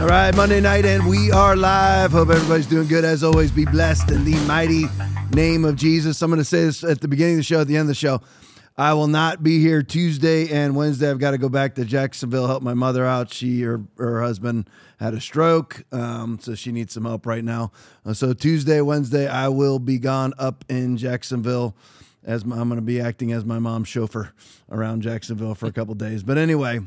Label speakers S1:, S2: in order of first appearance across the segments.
S1: All right, Monday night, and we are live. Hope everybody's doing good. As always, be blessed in the mighty name of Jesus. I'm going to say this at the beginning of the show, at the end of the show. I will not be here Tuesday and Wednesday. I've got to go back to Jacksonville, help my mother out. Her husband had a stroke, so she needs some help right now. So Tuesday, Wednesday, I will be gone up in Jacksonville. I'm going to be acting as my mom's chauffeur around Jacksonville for a couple days. But anyway,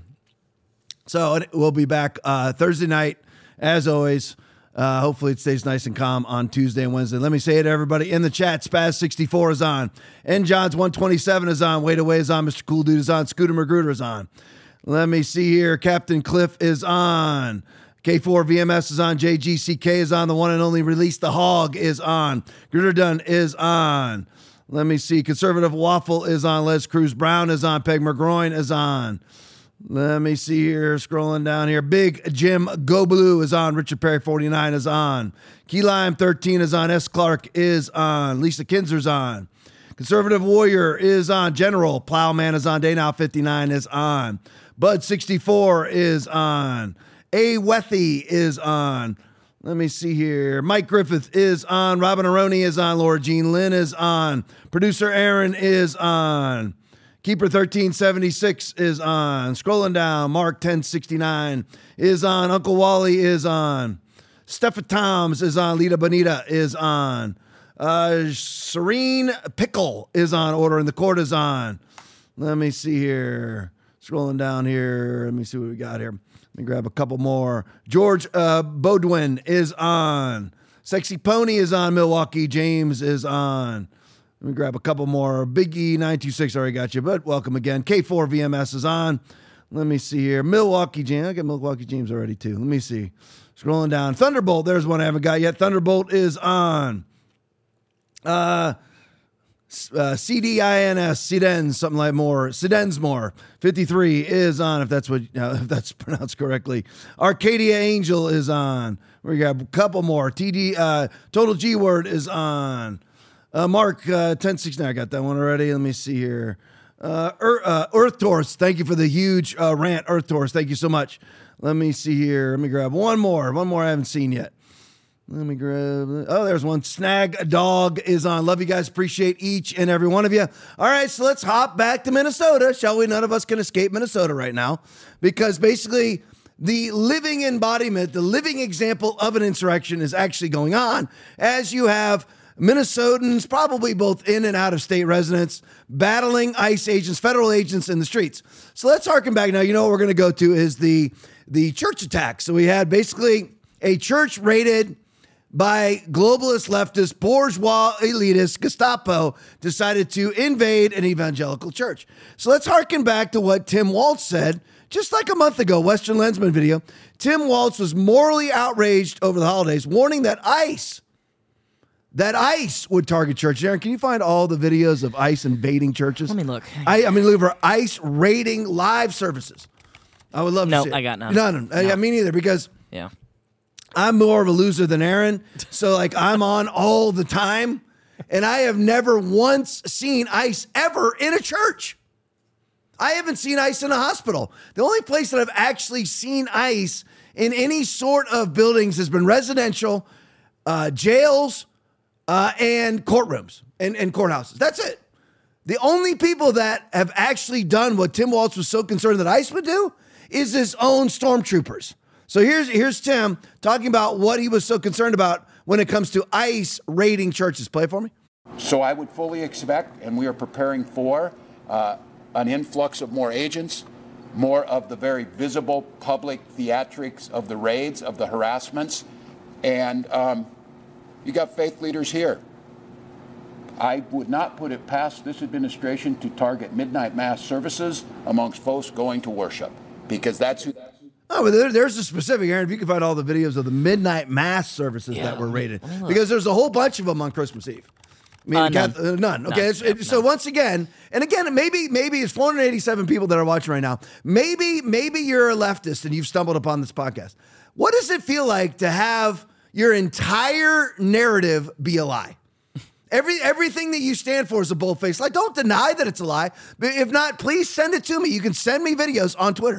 S1: so we'll be back Thursday night, as always. Hopefully it stays nice and calm on Tuesday and Wednesday. Let me say it to everybody in the chat. Spaz64 is on. N. Johns 127 is on. Wait Away is on. Mr. Cool Dude is on. Scooter Magruder is on. Let me see here. Captain Cliff is on. K4 VMS is on. JGCK is on. The one and only Release the Hog is on. Gritter Dunn is on. Let me see. Conservative Waffle is on. Les Cruz Brown is on. Peg McGroin is on. Let me see here, scrolling down here. Big Jim Go Blue is on. Richard Perry 49 is on. Key Lime 13 is on. S. Clark is on. Lisa Kinzer's on. Conservative Warrior is on. General Plowman is on. Day Now 59 is on. Bud 64 is on. A. Wethy is on. Let me see here. Mike Griffith is on. Robin Aroni is on. Laura Jean Lynn is on. Producer Aaron is on. Keeper 1376 is on. Scrolling down, Mark 1069 is on. Uncle Wally is on. Steffa Toms is on. Lita Bonita is on. Serene Pickle is on. Order in the Court is on. Let me see here. Scrolling down here. Let me see what we got here. Let me grab a couple more. George Bodwin is on. Sexy Pony is on. Milwaukee James is on. Let me grab a couple more. Big E 926 already got you, but welcome again. K4 VMS is on. Let me see here. Milwaukee James. I got Milwaukee James already too. Let me see. Scrolling down. Thunderbolt. There's one I haven't got yet. Thunderbolt is on. CDINS. Sidens, something like more. Sidensmore 53 is on. If that's pronounced correctly. Arcadia Angel is on. We got a couple more. Total G Word is on. Mark 1069, I got that one already. Let me see here. Earth Taurus, thank you for the huge rant. Earth Taurus, thank you so much. Let me see here. Let me grab one more I haven't seen yet. Let me grab. Oh, there's one. Snag Dog is on. Love you guys. Appreciate each and every one of you. All right, so let's hop back to Minnesota, shall we? None of us can escape Minnesota right now because basically the living embodiment, the living example of an insurrection is actually going on as you have Minnesotans, probably both in and out of state residents, battling ICE agents, federal agents in the streets. So let's harken back now. You know what we're going to go to is the church attack. So we had basically a church raided by globalist, leftist, bourgeois, elitist, Gestapo decided to invade an evangelical church. So let's harken back to what Tim Waltz said just like a month ago, Western Lensman video. Tim Waltz was morally outraged over the holidays, warning that ICE would target churches. Aaron, can you find all the videos of ICE invading churches?
S2: Let me look.
S1: I mean, look for ICE raiding live services. I would love to see it.
S2: No, I got none.
S1: None. Yeah, me neither, because
S2: Yeah.
S1: I'm more of a loser than Aaron. So, I'm on all the time, and I have never once seen ICE ever in a church. I haven't seen ICE in a hospital. The only place that I've actually seen ICE in any sort of buildings has been residential, jails, and courtrooms and courthouses. That's it. The only people that have actually done what Tim Waltz was so concerned that ICE would do is his own stormtroopers. So here's Tim talking about what he was so concerned about when it comes to ICE raiding churches. Play it for me.
S3: So I would fully expect, and we are preparing for, an influx of more agents, more of the very visible public theatrics of the raids, of the harassments, and you got faith leaders here. I would not put it past this administration to target midnight mass services amongst folks going to worship, because that's who.
S1: Oh, but there's a specific, Aaron, if you can find all the videos of the midnight mass services that were raided, because there's a whole bunch of them on Christmas Eve. I mean, none. Okay, so once again, and again, maybe it's 487 people that are watching right now. Maybe you're a leftist and you've stumbled upon this podcast. What does it feel like to have your entire narrative be a lie? Everything that you stand for is a bold-faced lie. Don't deny that it's a lie. But if not, please send it to me. You can send me videos on Twitter.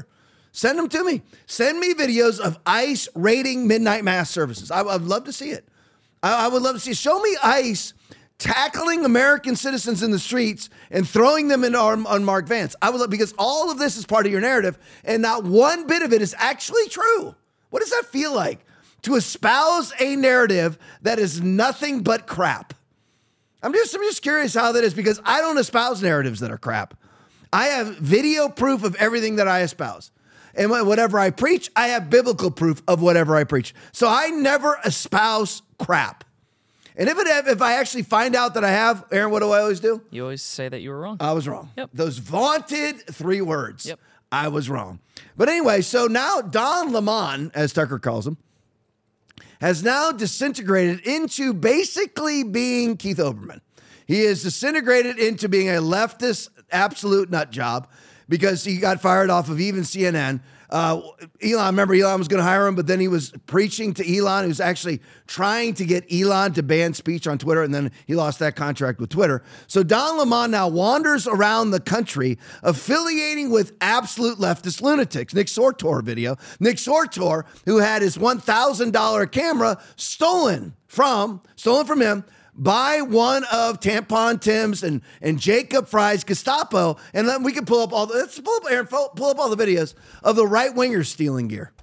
S1: Send them to me. Send me videos of ICE raiding midnight mass services. I'd love to see it. I would love to see it. Show me ICE tackling American citizens in the streets and throwing them into unmarked vans. I would love, because all of this is part of your narrative, and not one bit of it is actually true. What does that feel like? To espouse a narrative that is nothing but crap. I'm just curious how that is, because I don't espouse narratives that are crap. I have video proof of everything that I espouse. And whatever I preach, I have biblical proof of whatever I preach. So I never espouse crap. And if I actually find out that I have, Aaron, what do I always do?
S2: You always say that you were wrong.
S1: I was wrong.
S2: Yep.
S1: Those vaunted 3 words.
S2: Yep.
S1: I was wrong. But anyway, so now Don Lemon, as Tucker calls him, has now disintegrated into basically being Keith Olbermann. He is disintegrated into being a leftist absolute nut job, because he got fired off of even CNN. Elon was going to hire him, but then he was preaching to Elon. He was actually trying to get Elon to ban speech on Twitter, and then he lost that contract with Twitter. So Don Lemon now wanders around the country affiliating with absolute leftist lunatics. Nick Sortor video. Nick Sortor, who had his $1,000 camera stolen from him by one of Tampon Tim's and Jacob Fry's Gestapo, and then we can pull up all the videos of the right-wingers stealing gear.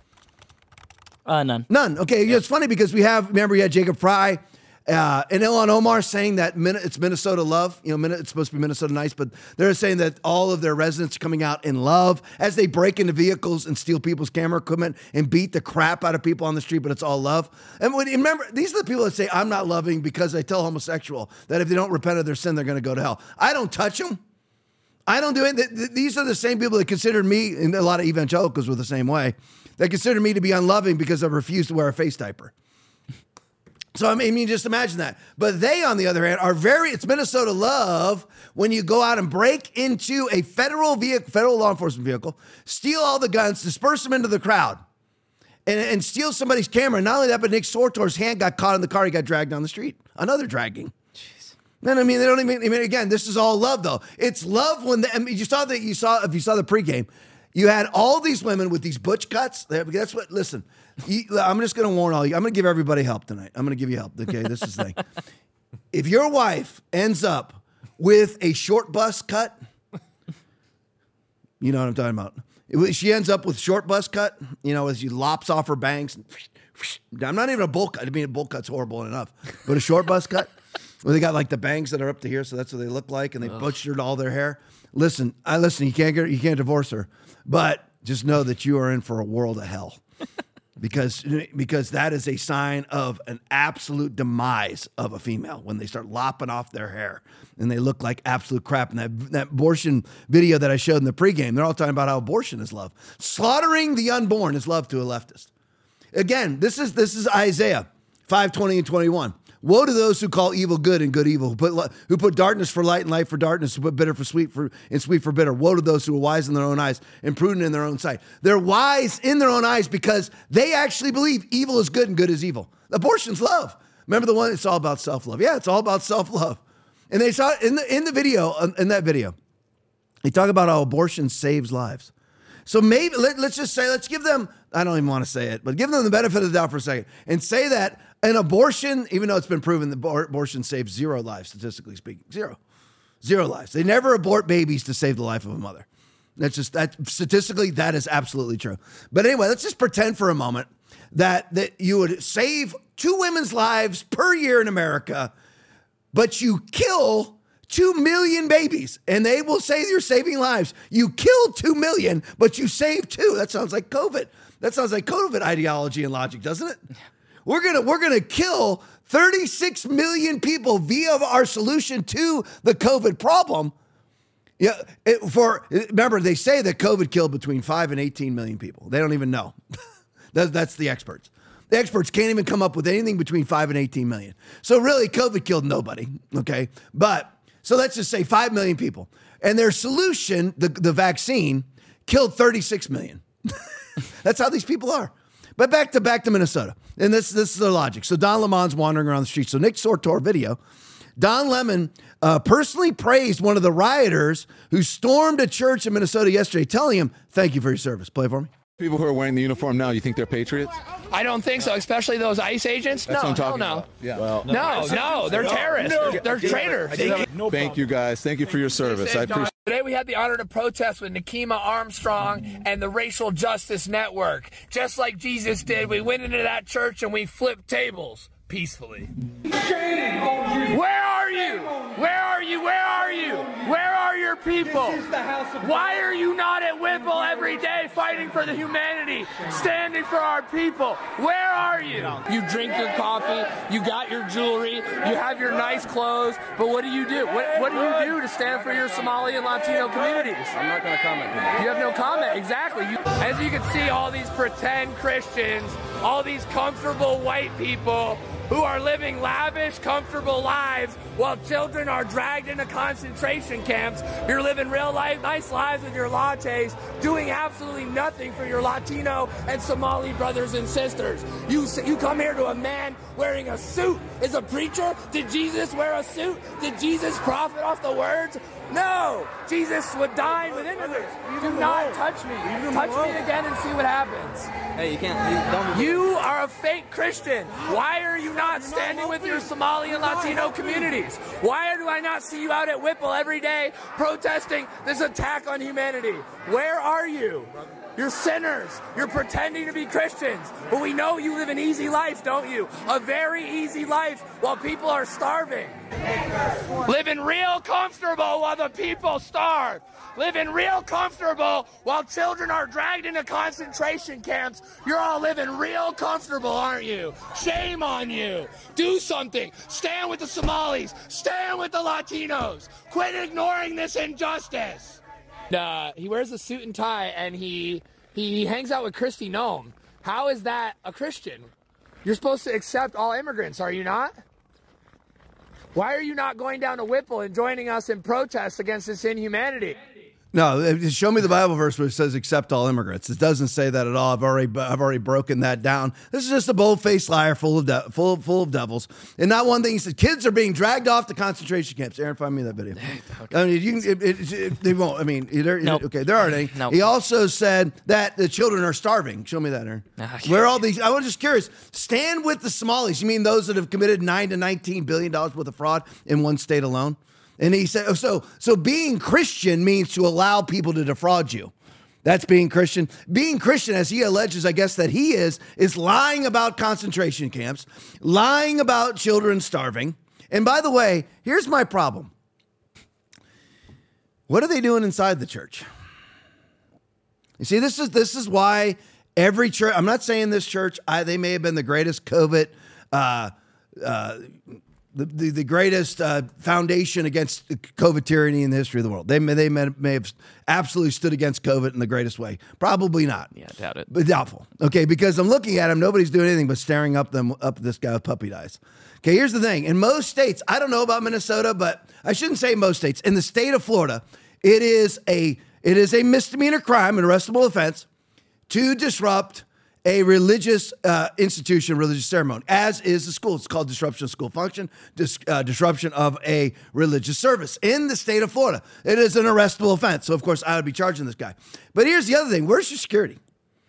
S2: None.
S1: Okay, it's funny because we had Jacob Fry and Ilhan Omar saying that it's Minnesota love. It's supposed to be Minnesota nice, but they're saying that all of their residents are coming out in love as they break into vehicles and steal people's camera equipment and beat the crap out of people on the street, but it's all love. And remember, these are the people that say, I'm not loving because I tell homosexual that if they don't repent of their sin, they're going to go to hell. I don't touch them. I don't do it. These are the same people that considered me, and a lot of evangelicals were the same way, that consider me to be unloving because I refuse to wear a face diaper. So, I mean, just imagine that. But they, on the other hand, it's Minnesota love when you go out and break into a federal law enforcement vehicle, steal all the guns, disperse them into the crowd, and steal somebody's camera. And not only that, but Nick Sortor's hand got caught in the car. He got dragged down the street. Another dragging. Jeez. Then, they don't even, again, this is all love, though. It's love when if you saw the pregame, you had all these women with these butch cuts. That's what, listen. I'm just going to warn all you. I'm going to give everybody help tonight. I'm going to give you help. Okay, this is the thing. If your wife ends up with a short bus cut, you know what I'm talking about. She ends up with short bus cut, as she lops off her bangs. I'm not even a bowl cut. A bowl cut's horrible enough. But a short bus cut, where they got like the bangs that are up to here, so that's what they look like, and they butchered all their hair. Listen, you can't divorce her, but just know that you are in for a world of hell. Because that is a sign of an absolute demise of a female when they start lopping off their hair and they look like absolute crap. And that abortion video that I showed in the pregame, they're all talking about how abortion is love. Slaughtering the unborn is love to a leftist. Again, this is Isaiah 5:20 and 21. Woe to those who call evil good and good evil, who put darkness for light and light for darkness, who put bitter for sweet and sweet for bitter. Woe to those who are wise in their own eyes and prudent in their own sight. They're wise in their own eyes because they actually believe evil is good and good is evil. Abortion's love. Remember the one? It's all about self-love. Yeah, it's all about self-love. And they saw it in the video, in that video. They talk about how abortion saves lives. So maybe let's give them, I don't even want to say it, but give them the benefit of the doubt for a second and say that an abortion, even though it's been proven that abortion saves 0 lives, statistically speaking, 0 lives. They never abort babies to save the life of a mother. Statistically, that is absolutely true. But anyway, let's just pretend for a moment that you would save 2 women's lives per year in America, but you kill 2 million babies, and they will say you're saving lives. You killed 2 million, but you saved 2. That sounds like COVID. That sounds like COVID ideology and logic, doesn't it? We're gonna kill 36 million people via our solution to the COVID problem. Yeah, remember they say that COVID killed between 5 and 18 million people. They don't even know. That's the experts. The experts can't even come up with anything between 5 and 18 million. So really, COVID killed nobody. Okay, but so let's just say 5 million people, and their solution, the vaccine, killed 36 million. That's how these people are. But back to Minnesota. And this is the logic. So Don Lemon's wandering around the street. So Nick Sortor video. Don Lemon personally praised one of the rioters who stormed a church in Minnesota yesterday, telling him, thank you for your service. Play it for me.
S4: People who are wearing the uniform now, you think they're patriots?
S5: I don't think so, especially those ICE agents.
S4: That's what I'm talking
S5: no.
S4: about. Yeah.
S6: Well,
S5: No, they're terrorists. They're traitors.
S4: Thank you, guys. Thank you for your service. I appreciate.
S5: Today we had the honor to protest with Nikema Armstrong and the Racial Justice Network. Just like Jesus did, we went into that church and we flipped tables peacefully. Where are you? Where are you? Where are you? Where are your people? Why are you not at Whipple every day fighting for the humanity, standing for our people? Where are you? You drink your coffee, you got your jewelry, you have your nice clothes, but what do you do? What do you do to stand for your Somali and Latino communities?
S6: I'm not going to comment.
S5: You have no comment, exactly. As you can see, all these pretend Christians, all these comfortable white people who are living lavish, comfortable lives while children are dragged into concentration camps. You're living real life, nice lives with your lattes, doing absolutely nothing for your Latino and Somali brothers and sisters. You come here to a man wearing a suit. Is a preacher? Did Jesus wear a suit? Did Jesus profit off the words? No! Jesus would dine with enemies. Do not touch me. Touch me again and see what happens.
S6: Hey, you can't.
S5: You are a fake Christian. Why are you not standing with your Somali and Latino communities? Why do I not see you out at Whipple every day protesting this attack on humanity? Where are you? You're sinners. You're pretending to be Christians. But we know you live an easy life, don't you? A very easy life while people are starving. Living real comfortable while the people starve. Living real comfortable while children are dragged into concentration camps. You're all living real comfortable, aren't you? Shame on you. Do something. Stand with the Somalis. Stand with the Latinos. Quit ignoring this injustice. He wears a suit and tie and he hangs out with Kristi Noem. How is that a Christian? You're supposed to accept all immigrants, are you not? Why are you not going down to Whipple and joining us in protest against this inhumanity?
S1: No, show me the Bible verse where it says accept all immigrants. It doesn't say that at all. I've already broken that down. This is just a bold-faced liar full of devils. And not one thing, he said, kids are being dragged off to concentration camps. Aaron, find me that video. Okay. I mean, they won't. I mean,
S2: Nope.
S1: Okay, there aren't any.
S2: Nope.
S1: He also said that the children are starving. Show me that, Aaron. Where are all these? I was just curious. Stand with the Somalis. You mean those that have committed $9 to $19 billion worth of fraud in one state alone? And he said, so being Christian means to allow people to defraud you. That's being Christian. Being Christian, as he alleges, I guess that he is lying about concentration camps, lying about children starving. And by the way, here's my problem. What are they doing inside the church? You see, this is why every church, I'm not saying this church, they may have been the greatest COVID, the greatest foundation against COVID tyranny in the history of the world. They may have absolutely stood against COVID in the greatest way. Probably not.
S2: Yeah, doubt it.
S1: But doubtful. Okay, because I'm looking at him, nobody's doing anything but staring up this guy with puppy eyes. Okay, here's the thing. In most states, I don't know about Minnesota, but I shouldn't say most states. In the state of Florida, it is a misdemeanor crime, an arrestable offense, to disrupt a religious institution, religious ceremony, as is the school. It's called disruption of school function, disruption of a religious service in the state of Florida. It is an arrestable offense. So, of course, I would be charging this guy. But here's the other thing. Where's your security?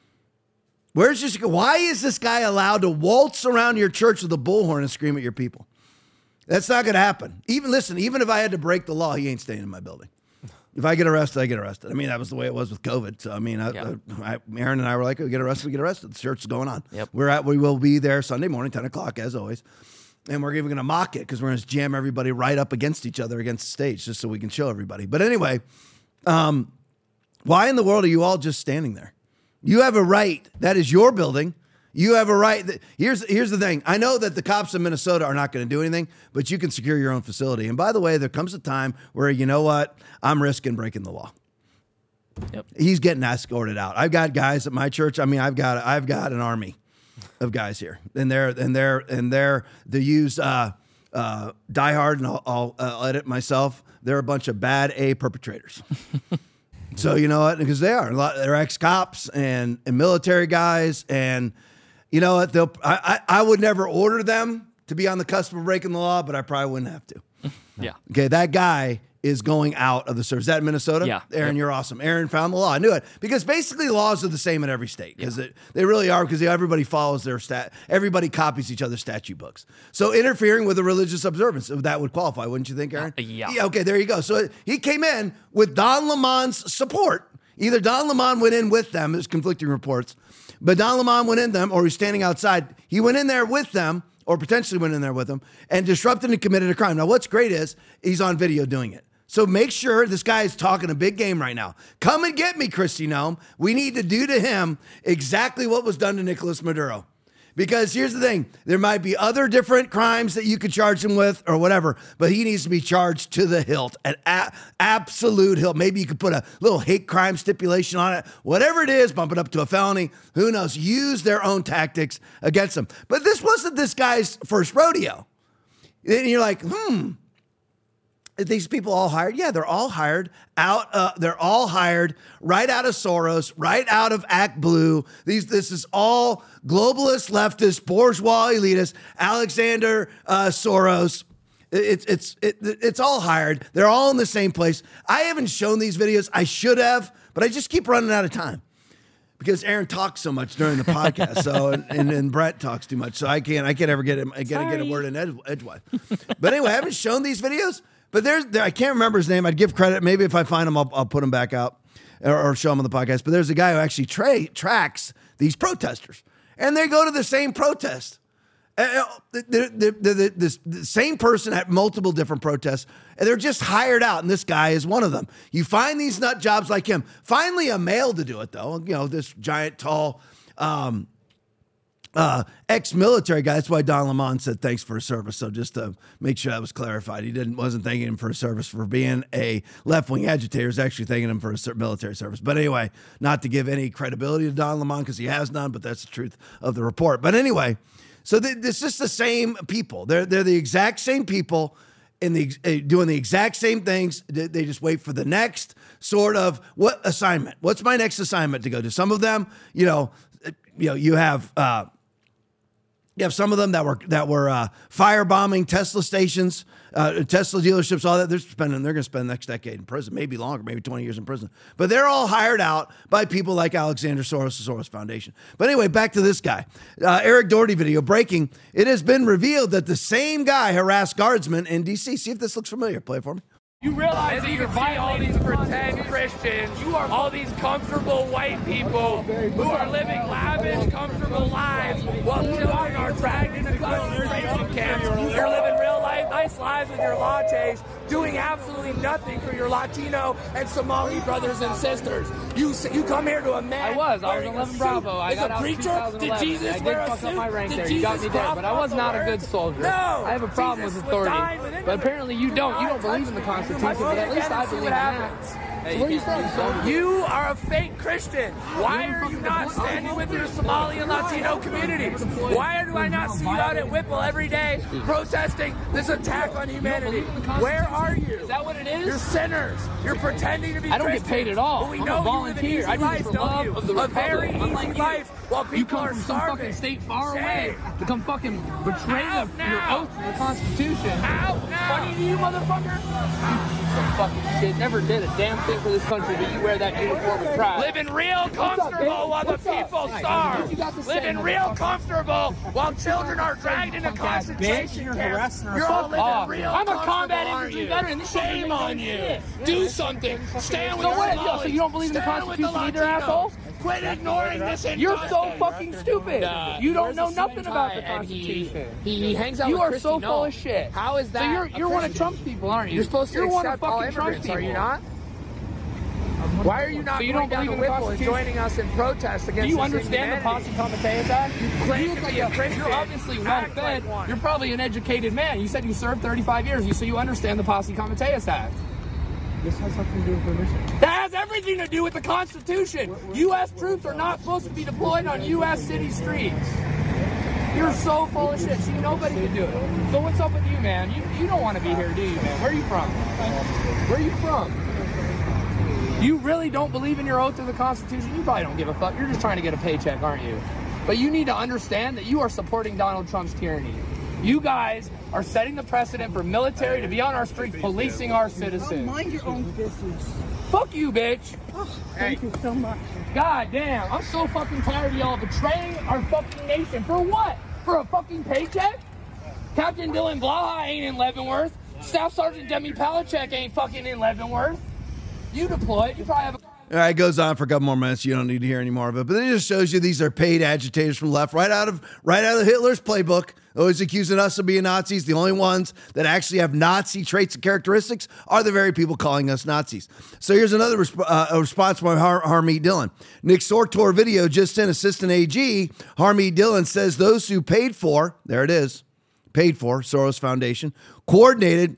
S1: Why is this guy allowed to waltz around your church with a bullhorn and scream at your people? That's not going to happen. Even if I had to break the law, he ain't staying in my building. If I get arrested, I get arrested. I mean, that was the way it was with COVID. So, I mean, Aaron and I were like, we get arrested, we get arrested. The church is going on.
S2: Yep.
S1: We will be there Sunday morning, 10 o'clock, as always. And we're even going to mock it because we're going to jam everybody right up against each other against the stage just so we can show everybody. But anyway, why in the world are you all just standing there? You have a right. That is your building. You have a right. Here's the thing. I know that the cops in Minnesota are not going to do anything, but you can secure your own facility. And by the way, there comes a time where, you know what? I'm risking breaking the law.
S2: Yep.
S1: He's getting escorted out. I've got guys at my church. I mean, I've got an army of guys here, and they use Die Hard, and I'll edit myself. They're a bunch of bad A perpetrators. So you know what? Because they're ex-cops and military guys, and you know what? I would never order them to be on the cusp of breaking the law, but I probably wouldn't have to.
S2: Yeah.
S1: Okay, that guy is going out of the service. Is that in Minnesota?
S2: Yeah.
S1: Aaron, you're awesome. Aaron found the law. I knew it. Because basically laws are the same in every state. Because they really are, because everybody follows their everybody copies each other's statute books. So interfering with a religious observance, that would qualify, wouldn't you think, Aaron?
S2: Yeah.
S1: Okay, there you go. So he came in with Don Lemon's support. Either Don Lemon went in with them, there's conflicting reports, but Don Lemon went in them, or he's standing outside. He went in there with them, or potentially went in there with them, and disrupted and committed a crime. Now, what's great is he's on video doing it. So make sure this guy is talking a big game right now. Come and get me, Kristi Noem. We need to do to him exactly what was done to Nicolas Maduro. Because here's the thing, there might be other different crimes that you could charge him with or whatever, but he needs to be charged to the hilt, an absolute hilt. Maybe you could put a little hate crime stipulation on it. Whatever it is, bump it up to a felony. Who knows? Use their own tactics against him. But this wasn't this guy's first rodeo. And you're like, Are these people all hired? Yeah, they're all hired out. They're all hired right out of Soros, right out of ActBlue. This is all globalist, leftist, bourgeois, elitist. Alexander Soros. It's all hired. They're all in the same place. I haven't shown these videos. I should have, but I just keep running out of time because Aaron talks so much during the podcast. So and Brett talks too much. So I can't ever get him. I gotta get a word in edgewise. But anyway, I haven't shown these videos. But I can't remember his name. I'd give credit. Maybe if I find him, I'll put him back out or show him on the podcast. But there's a guy who actually tracks these protesters. And they go to the same protest. The same person at multiple different protests. And they're just hired out. And this guy is one of them. You find these nut jobs like him. Finally, a male to do it, though. You know, this giant, tall, ex-military guy. That's why Don Lemon said thanks for his service. So just to make sure that was clarified, he wasn't thanking him for his service for being a left-wing agitator. He was actually thanking him for his military service. But anyway, not to give any credibility to Don Lemon because he has none, but that's the truth of the report. But anyway, so it's just the same people. They're the exact same people doing the exact same things. They just wait for the next sort of what assignment. What's my next assignment to go to? Some of them, you have some of them that were firebombing Tesla stations, Tesla dealerships, all that. They're going to spend the next decade in prison, maybe longer, maybe 20 years in prison. But they're all hired out by people like Alexander Soros, the Soros Foundation. But anyway, back to this guy. Eric Doherty video breaking. It has been revealed that the same guy harassed guardsmen in D.C. See if this looks familiar. Play it for me.
S5: You realize that you're violating all these pretend Christians, all these comfortable white people who are living lavish, comfortable lives while children are dragged into concentration camps. You're living real life, nice lives with your lattes, doing absolutely nothing for your Latino and Somali brothers and sisters. You come here to a man.
S6: I was 11 Bravo. I got out in 2011.
S5: Did Jesus
S6: I
S5: wear
S6: did
S5: a
S6: fuck
S5: suit?
S6: up my rank
S5: Did
S6: there.
S5: Jesus
S6: You got me there, but I was not a good soldier.
S5: No.
S6: I have a problem with authority. But apparently you don't. You don't believe in the Constitution, but at least I believe in that. So what are you saying?
S5: You are a fake Christian. Why are you not standing with your Somali and Latino communities? Why do I not see you out at Whipple every day protesting this attack on humanity? Where are you?
S6: Is that what it is?
S5: You're sinners. You're pretending to be
S6: I don't get paid at all.
S5: Well, we
S6: I'm
S5: know
S6: a volunteer. I do this for love of the
S5: a
S6: Republic.
S5: very
S6: Unlike
S5: easy
S6: you.
S5: life while
S6: You
S5: people
S6: come
S5: are
S6: from some
S5: starving.
S6: fucking state far away
S5: Shame.
S6: to come fucking betray
S5: Out
S6: your
S5: now.
S6: oath to the Constitution.
S5: Out now.
S6: Funny to you, motherfucker? Some fucking shit. Never did a damn thing for this country, but you wear that uniform with pride.
S5: Living real comfortable while the people starve. Living real comfortable while children are dragged into concentration camps. You're all living real
S6: I'm a combat
S5: comfortable,
S6: infantry
S5: aren't
S6: veteran.
S5: you?
S6: This shit
S5: Shame
S6: doesn't
S5: on
S6: make
S5: you.
S6: any
S5: Do something. Stand with
S6: So
S5: the
S6: what?
S5: Somalis.
S6: So you don't believe in the
S5: Stand with
S6: Constitution either,
S5: Latinos.
S6: asshole?
S5: Quit ignoring this
S6: You're so
S5: injustice.
S6: fucking stupid. You don't know nothing about the Constitution.
S5: He hangs out
S6: You
S5: with
S6: are so
S5: Kristi
S6: full
S5: Noem.
S6: of shit.
S5: How is that?
S6: So you're one of Trump's people, aren't you?
S5: You're supposed to
S6: You're one of
S5: accept all
S6: fucking Trump's
S5: immigrants,
S6: people.
S5: are you not? Why are you not
S6: So you
S5: going
S6: don't
S5: down to
S6: believe in the
S5: Whipple and
S6: Constitution?
S5: joining us in protest against
S6: Do you
S5: this
S6: understand the
S5: inhumanity?
S6: Posse Comitatus Act?
S5: claim to be a Christian.
S6: You're obviously well
S5: Act
S6: fed.
S5: like one.
S6: You're probably an educated man. You said you served 35 years, so you understand the Posse Comitatus Act.
S7: This has something to do with permission.
S6: That has everything to do with the Constitution. U.S. troops are not supposed to be deployed on U.S. city streets. You're so full of shit. See, nobody can do it. So what's up with you, man? You don't want to be here, do you, man? Where are you from? Where are you from? You really don't believe in your oath to the Constitution? You probably don't give a fuck. You're just trying to get a paycheck, aren't you? But you need to understand that you are supporting Donald Trump's tyranny. You guys are setting the precedent for military to be on our streets policing our citizens.
S8: Mind your own business.
S6: Fuck you, bitch.
S8: Oh, thank you so much.
S6: God damn, I'm so fucking tired of y'all betraying our fucking nation. For what? For a fucking paycheck? Captain Dylan Blaha ain't in Leavenworth. Staff Sergeant Demi Palachek ain't fucking in Leavenworth. You deployed. You probably have a...
S1: All right, it goes on for a couple more minutes. You don't need to hear any more of it. But it just shows you these are paid agitators from the left, right out of Hitler's playbook. Always accusing us of being Nazis. The only ones that actually have Nazi traits and characteristics are the very people calling us Nazis. So here's another response from Harmeet Dillon. Nick Sortor video just in, Assistant AG. Harmeet Dillon says those who paid for, there it is, paid for, Soros Foundation, coordinated,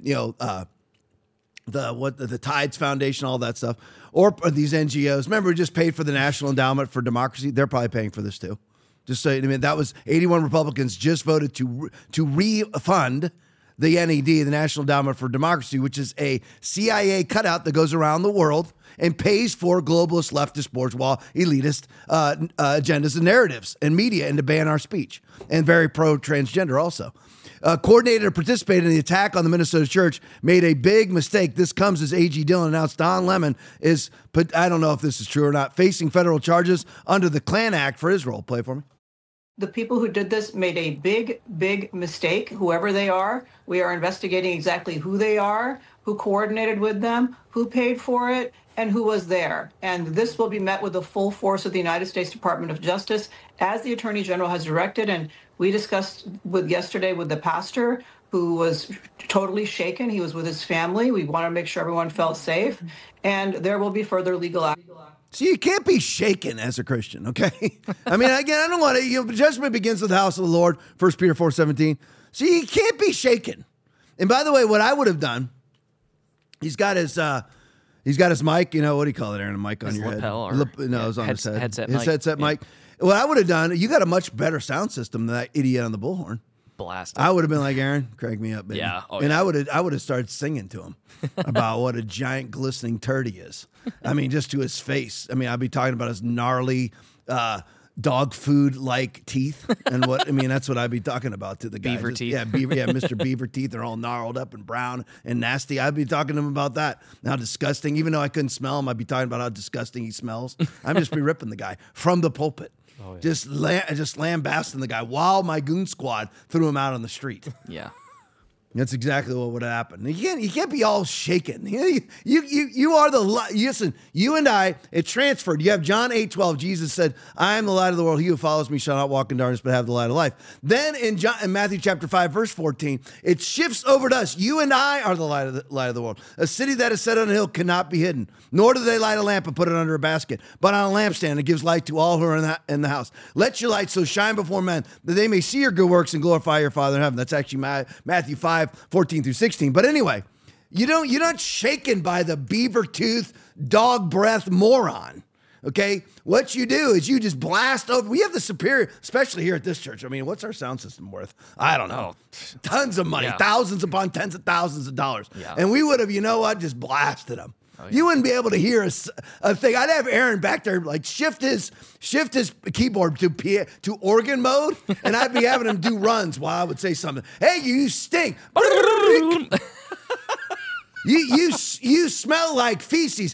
S1: the Tides Foundation, all that stuff, or these NGOs. Remember, we just paid for the National Endowment for Democracy. They're probably paying for this too. Just so, I mean, that was 81 Republicans just voted to refund the NED, the National Endowment for Democracy, which is a CIA cutout that goes around the world and pays for globalist, leftist, bourgeois, elitist agendas and narratives and media, and to ban our speech, and very pro-transgender also. Coordinated or participated in the attack on the Minnesota church, made a big mistake. This comes as A.G. Dillon announced Don Lemon is, I don't know if this is true or not, facing federal charges under the Klan Act for his role. Play it for me.
S9: The people who did this made a big, big mistake, whoever they are. We are investigating exactly who they are, who coordinated with them, who paid for it, and who was there. And this will be met with the full force of the United States Department of Justice, as the Attorney General has directed. And we discussed yesterday with the pastor, who was totally shaken. He was with his family. We want to make sure everyone felt safe. And there will be further legal action.
S1: See, you can't be shaken as a Christian, okay? I mean, again, I don't want to, judgment begins with the house of the Lord, 1 Peter 4:17. See, you can't be shaken. And by the way, what I would have done, he's got his mic, what do you call it, Aaron, a mic on
S2: his
S1: your
S2: lapel
S1: head.
S2: Or,
S1: no, it was on his head.
S2: Headset
S1: his
S2: mic.
S1: Headset mic. What I would have done, you got a much better sound system than that idiot on the bullhorn.
S2: Blast.
S1: I would have been like, Aaron, crank me up, baby.
S2: Yeah. Oh,
S1: and
S2: yeah.
S1: I would have started singing to him about what a giant glistening turd he is. I mean, just to his face. I mean, I'd be talking about his gnarly dog food like teeth, and that's what I'd be talking about to the guys.
S2: Beaver teeth.
S1: Yeah, Mr. Beaver teeth. They're all gnarled up and brown and nasty. I'd be talking to him about that. How disgusting. Even though I couldn't smell him, I'd be talking about how disgusting he smells. I'd just be ripping the guy from the pulpit. Oh, yeah. Just lambasting the guy while my goon squad threw him out on the street.
S2: Yeah.
S1: That's exactly what would happen. You can't be all shaken. You are listen, you and I, it transferred. You have John 8:12. Jesus said, I am the light of the world. He who follows me shall not walk in darkness, but have the light of life. Then in Matthew chapter 5, verse 14, it shifts over to us. You and I are the light of the world. A city that is set on a hill cannot be hidden, nor do they light a lamp and put it under a basket, but on a lampstand. It gives light to all who are in the house. Let your light so shine before men that they may see your good works and glorify your Father in heaven. That's actually Matthew 5:14 through 16. But anyway, you're not shaken by the beaver tooth, dog breath moron. Okay? What you do is you just blast over. We have the superior, especially here at this church. I mean, what's our sound system worth? I don't know. Tons of money, thousands upon tens of thousands of dollars. Yeah. And we would have, just blasted them. Oh, yeah. You wouldn't be able to hear a thing. I'd have Aaron back there like shift his keyboard to organ mode, and I'd be having him do runs while I would say something. Hey, you stink. you smell like feces.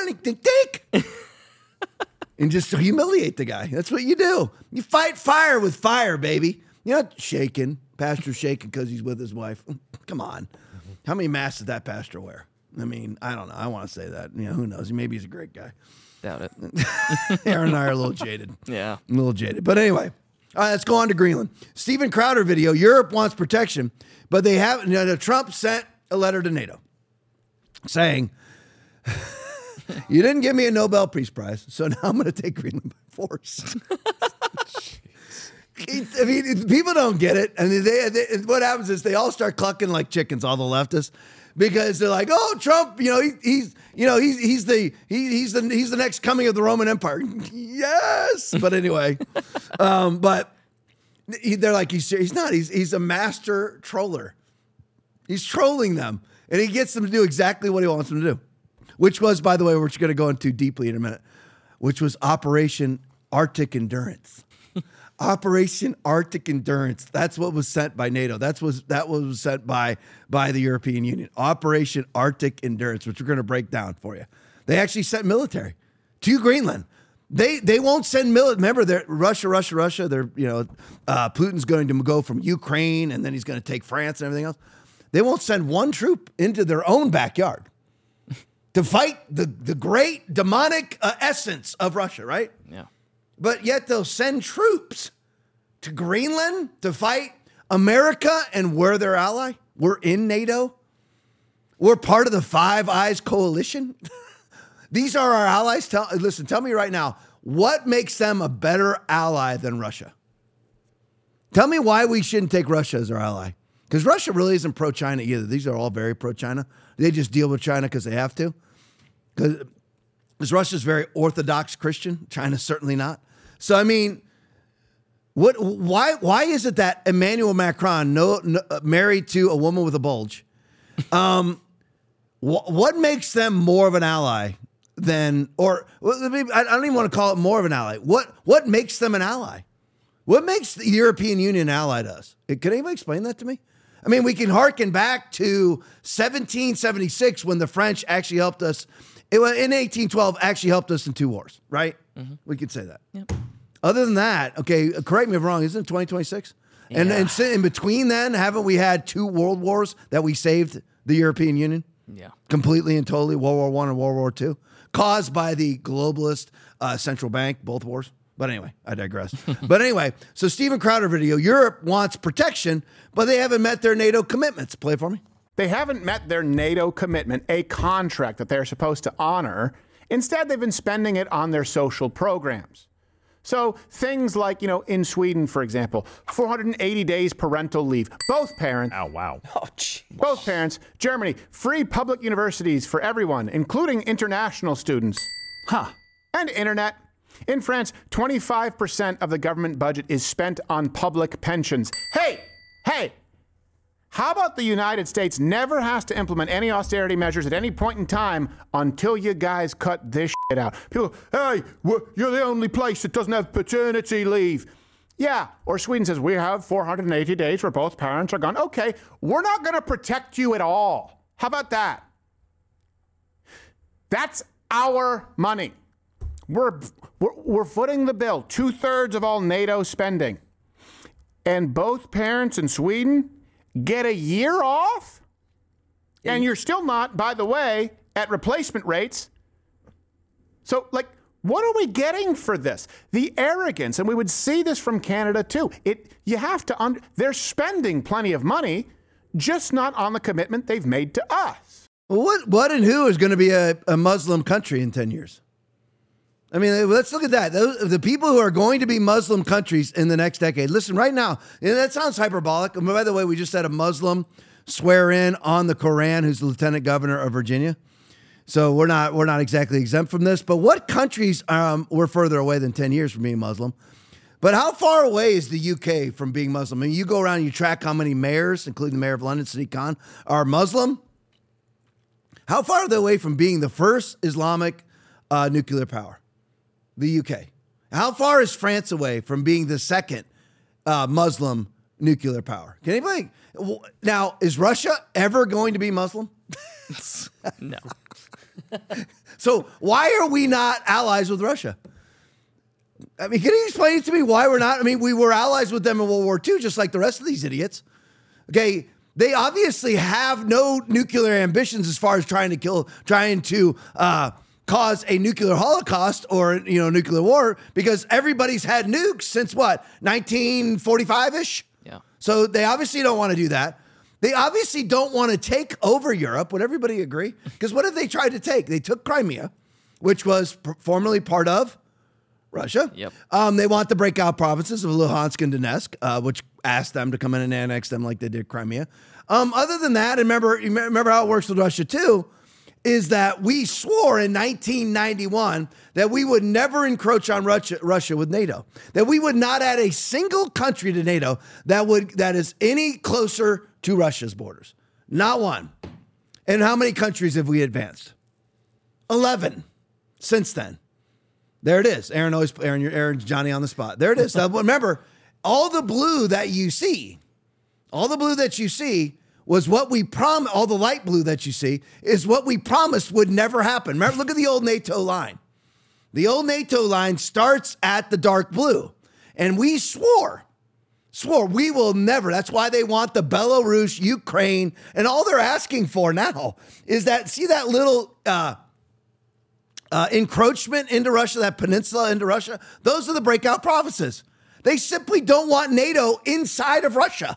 S1: And just humiliate the guy. That's what you do. You fight fire with fire, baby. You're not shaking. Pastor's shaking because he's with his wife. Come on. How many masks did that pastor wear? I mean, I don't know. I want to say that. Who knows? Maybe he's a great guy.
S2: Doubt it.
S1: Aaron and I are a little jaded.
S2: Yeah.
S1: A little jaded. But anyway, all right, let's go on to Greenland. Steven Crowder video. Europe wants protection, but they have, Trump sent a letter to NATO saying, you didn't give me a Nobel Peace Prize, so now I'm going to take Greenland by force. I mean, people don't get it. I mean, they what happens is they all start clucking like chickens, all the leftists, because they're like, "Oh, Trump, he's the next coming of the Roman Empire." Yes, but anyway, but they're like, he's not. He's a master troller. He's trolling them, and he gets them to do exactly what he wants them to do, which was, by the way, we're going to go into deeply in a minute, which was Operation Arctic Endurance. Operation Arctic Endurance. That's what was sent by NATO. That was sent by the European Union. Operation Arctic Endurance, which we're going to break down for you. They actually sent military to Greenland. They won't send military. Remember, they're Russia. They're Putin's going to go from Ukraine, and then he's going to take France and everything else. They won't send one troop into their own backyard to fight the great demonic essence of Russia, right?
S2: Yeah.
S1: But yet they'll send troops to Greenland to fight America, and we're their ally. We're in NATO. We're part of the Five Eyes coalition. These are our allies. Tell me right now, what makes them a better ally than Russia? Tell me why we shouldn't take Russia as our ally. Because Russia really isn't pro-China either. These are all very pro-China. They just deal with China because they have to. Because Russia's very Orthodox Christian. China's certainly not. So, I mean, why is it that Emmanuel Macron, married to a woman with a bulge, what makes them more of an ally than, I don't even want to call it more of an ally. What makes them an ally? What makes the European Union an ally to us? Can anybody explain that to me? I mean, we can hearken back to 1776 when the French actually helped us. In 1812, actually helped us in 2 wars, right? Mm-hmm. We could say that. Yep. Other than that, okay, correct me if I'm wrong, isn't it 2026? Yeah. And in between then, haven't we had 2 world wars that we saved the European Union?
S2: Yeah.
S1: Completely and totally, World War I and World War II, caused by the globalist central bank, both wars. But anyway, I digress. But anyway, so Steven Crowder video, Europe wants protection, but they haven't met their NATO commitments. Play it for me.
S10: They haven't met their NATO commitment, a contract that they're supposed to honor. Instead, they've been spending it on their social programs. So things like, in Sweden, for example, 480 days parental leave. Both parents.
S11: Oh, wow.
S2: Oh, geez.
S10: Both parents. Germany, free public universities for everyone, including international students. And internet. In France, 25% of the government budget is spent on public pensions. Hey! How about the United States never has to implement any austerity measures at any point in time until you guys cut this shit out? People, hey, you're the only place that doesn't have paternity leave. Yeah, or Sweden says, we have 480 days where both parents are gone. Okay, we're not going to protect you at all. How about that? That's our money. We're footing the bill, 2/3 of all NATO spending. And both parents in Sweden get a year off? And you're still not, by the way, at replacement rates. So, what are we getting for this? The arrogance, and we would see this from Canada too. You have to, they're spending plenty of money, just not on the commitment they've made to us.
S1: Well, what and who is going to be a Muslim country in 10 years? I mean, let's look at that. The people who are going to be Muslim countries in the next decade. Listen, right now, that sounds hyperbolic. And by the way, we just had a Muslim swear in on the Quran, who's the lieutenant governor of Virginia. So we're not exactly exempt from this. But what countries were further away than 10 years from being Muslim? But how far away is the UK from being Muslim? I mean, you go around and you track how many mayors, including the mayor of London, Sadiq Khan, are Muslim. How far are they away from being the first Islamic nuclear power? The UK. How far is France away from being the second Muslim nuclear power? Can anybody? Now, is Russia ever going to be Muslim?
S2: No.
S1: So why are we not allies with Russia? I mean, can you explain to me why we're not? I mean, we were allies with them in World War II, just like the rest of these idiots. Okay, they obviously have no nuclear ambitions as far as trying to cause a nuclear holocaust or nuclear war, because everybody's had nukes since what, 1945-ish?
S2: Yeah.
S1: So they obviously don't want to do that. They obviously don't want to take over Europe. Would everybody agree? Because what have they tried to take? They took Crimea, which was formerly part of Russia.
S2: Yep.
S1: They want the breakout provinces of Luhansk and Donetsk, which asked them to come in and annex them like they did Crimea. Other than that, and remember how it works with Russia too, is that we swore in 1991 that we would never encroach on Russia with NATO, that we would not add a single country to NATO that is any closer to Russia's borders. Not one. And how many countries have we advanced? 11 since then. There it is. Aaron's Johnny on the spot. There it is. Now, remember, all the blue that you see was what we promised. All the light blue that you see is what we promised would never happen. Remember, look at the old NATO line. The old NATO line starts at the dark blue. And we swore we will never. That's why they want the Belarus, Ukraine, and all they're asking for now is that, see that little encroachment into Russia, that peninsula into Russia? Those are the breakout provinces. They simply don't want NATO inside of Russia.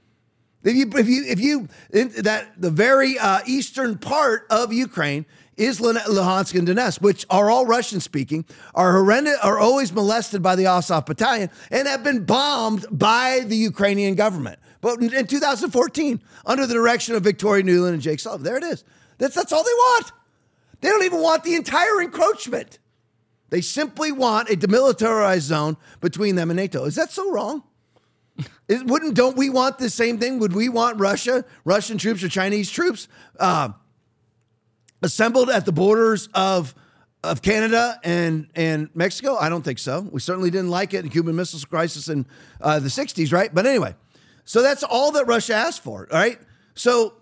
S1: The very eastern part of Ukraine is Luhansk and Donetsk, which are all Russian speaking, are horrendous, are always molested by the Azov battalion, and have been bombed by the Ukrainian government. But in 2014, under the direction of Victoria Nuland and Jake Sullivan, there it is. That's all they want. They don't even want the entire encroachment. They simply want a demilitarized zone between them and NATO. Is that so wrong? Don't we want the same thing? Would we want Russian troops or Chinese troops assembled at the borders of Canada and Mexico? I don't think so. We certainly didn't like it in the Cuban Missile Crisis in the 60s, right? But anyway, so that's all that Russia asked for, all right? So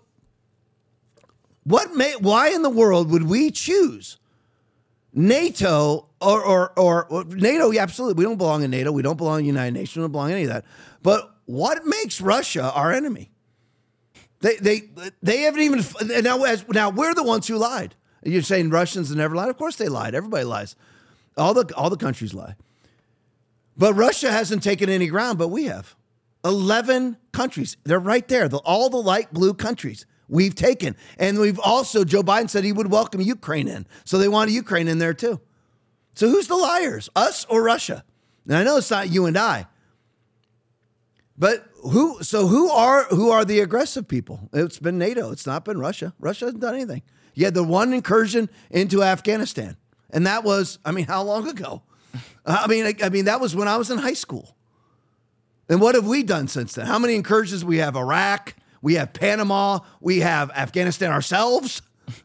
S1: why in the world would we choose NATO or NATO? Yeah, absolutely. We don't belong in NATO. We don't belong in the United Nations. We don't belong in any of that. But what makes Russia our enemy? They haven't even now we're the ones who lied. You're saying Russians never lied? Of course they lied. Everybody lies. All the countries lie. But Russia hasn't taken any ground, but we have. 11 countries. They're right there. All the light blue countries we've taken. And we've also, Joe Biden said he would welcome Ukraine in. So they want Ukraine in there too. So who's the liars? Us or Russia? And I know it's not you and I. But who are the aggressive people? It's been NATO. It's not been Russia. Russia hasn't done anything. You had the one incursion into Afghanistan. And that was, how long ago? That was when I was in high school. And what have we done since then? How many incursions? We have Iraq, we have Panama, we have Afghanistan ourselves.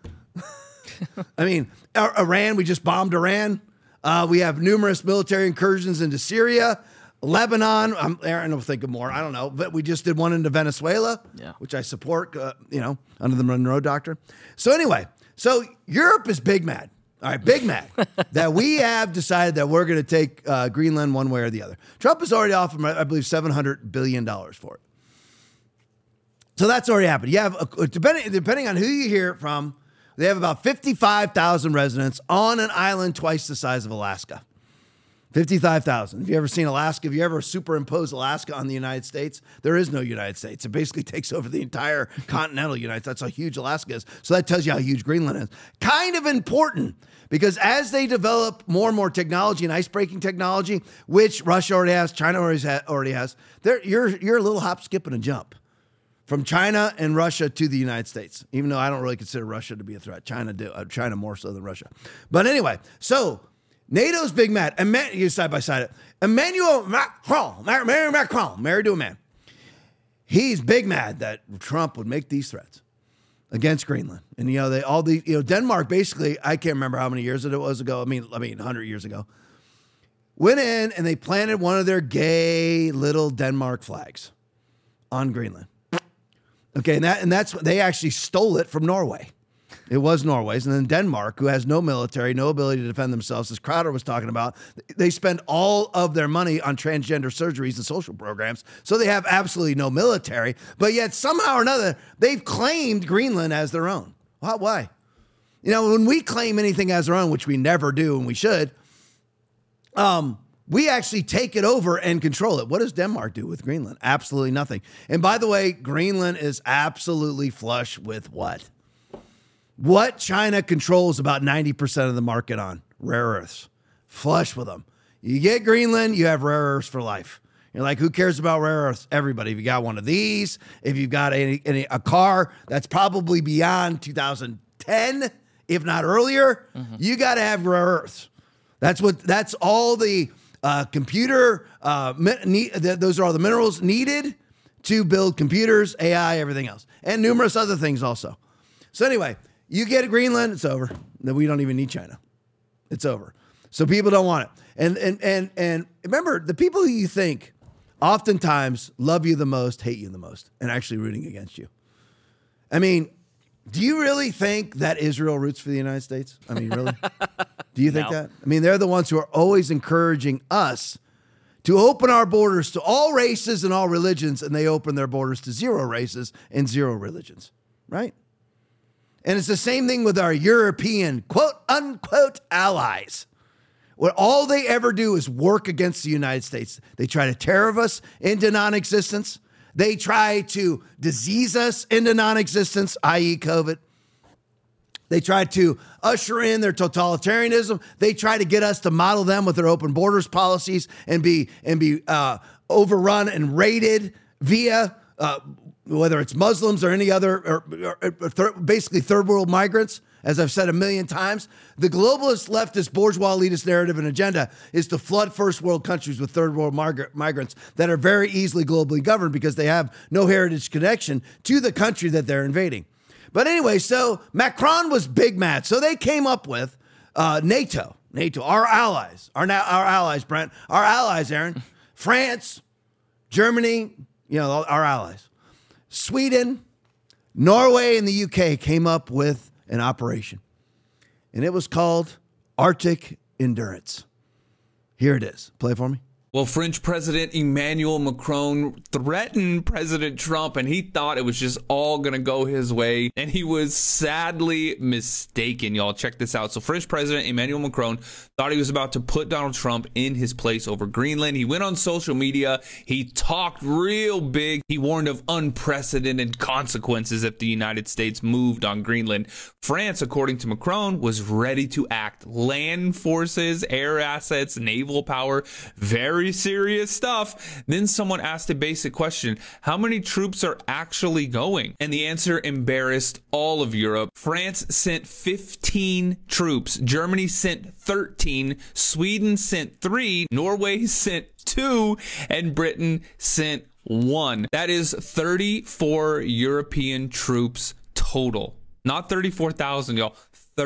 S1: Iran, we just bombed Iran. We have numerous military incursions into Syria. Lebanon, Aaron will think of more. I don't know. But we just did one into Venezuela, which I support, under the Monroe Doctrine. So anyway, Europe is big mad. All right, big mad that we have decided that we're going to take Greenland one way or the other. Trump has already offered, I believe, $700 billion for it. So that's already happened. You have, depending on who you hear it from, they have about 55,000 residents on an island twice the size of Alaska. 55,000. Have you ever seen Alaska? Have you ever superimposed Alaska on the United States? There is no United States. It basically takes over the entire continental United States. That's how huge Alaska is. So that tells you how huge Greenland is. Kind of important because as they develop more and more technology and ice-breaking technology, which Russia already has, China already has, you're a little hop, skip, and a jump from China and Russia to the United States, even though I don't really consider Russia to be a threat. China more so than Russia. But anyway, so NATO's big mad. You side by side it. Emmanuel Macron, married to a man. He's big mad that Trump would make these threats against Greenland. And Denmark basically, I can't remember how many years it was ago. 100 years ago, went in and they planted one of their gay little Denmark flags on Greenland. Okay, and that's they actually stole it from Norway. It was Norway's. And then Denmark, who has no military, no ability to defend themselves, as Crowder was talking about, they spend all of their money on transgender surgeries and social programs. So they have absolutely no military. But yet somehow or another, they've claimed Greenland as their own. Why? When we claim anything as our own, which we never do and we should, we actually take it over and control it. What does Denmark do with Greenland? Absolutely nothing. And by the way, Greenland is absolutely flush with what? What China controls about 90% of the market on? Rare earths. Flush with them. You get Greenland, you have rare earths for life. You're like, who cares about rare earths? Everybody. If you got one of these, if you've got a car that's probably beyond 2010, if not earlier, you got to have rare earths. That's all the computer, those are all the minerals needed to build computers, AI, everything else, and numerous other things also. So anyway, you get Greenland, it's over. Then we don't even need China. It's over. So people don't want it. And remember, the people who you think oftentimes love you the most, hate you the most, and actually rooting against you. I mean, do you really think that Israel roots for the United States? I mean, really? Do you think that? I mean, they're the ones who are always encouraging us to open our borders to all races and all religions, and they open their borders to zero races and zero religions, right? And it's the same thing with our European quote-unquote allies, where all they ever do is work against the United States. They try to terror us into non-existence. They try to disease us into non-existence, i.e. COVID. They try to usher in their totalitarianism. They try to get us to model them with their open borders policies and be overrun and raided via whether it's Muslims or any other, basically third world migrants. As I've said a million times, the globalist, leftist, bourgeois, elitist narrative and agenda is to flood first world countries with third world migrants that are very easily globally governed because they have no heritage connection to the country that they're invading. But anyway, so Macron was big mad. So they came up with NATO, our allies, our allies, Brent, our allies, Aaron, France, Germany, our allies, Sweden, Norway, and the UK came up with an operation, and it was called Arctic Endurance. Here it is. Play it for me.
S11: Well, French President Emmanuel Macron threatened President Trump, and he thought it was just all going to go his way. And he was sadly mistaken, y'all. Check this out. So French President Emmanuel Macron thought he was about to put Donald Trump in his place over Greenland. He went on social media. He talked real big. He warned of unprecedented consequences if the United States moved on Greenland. France, according to Macron, was ready to act. Land forces, air assets, naval power, very serious stuff. Then someone asked a basic question: how many troops are actually going? And the answer embarrassed all of Europe. France sent 15 troops. Germany sent 13. Sweden sent 3. Norway sent 2. And Britain sent 1. That is 34 European troops total. Not 34,000, y'all.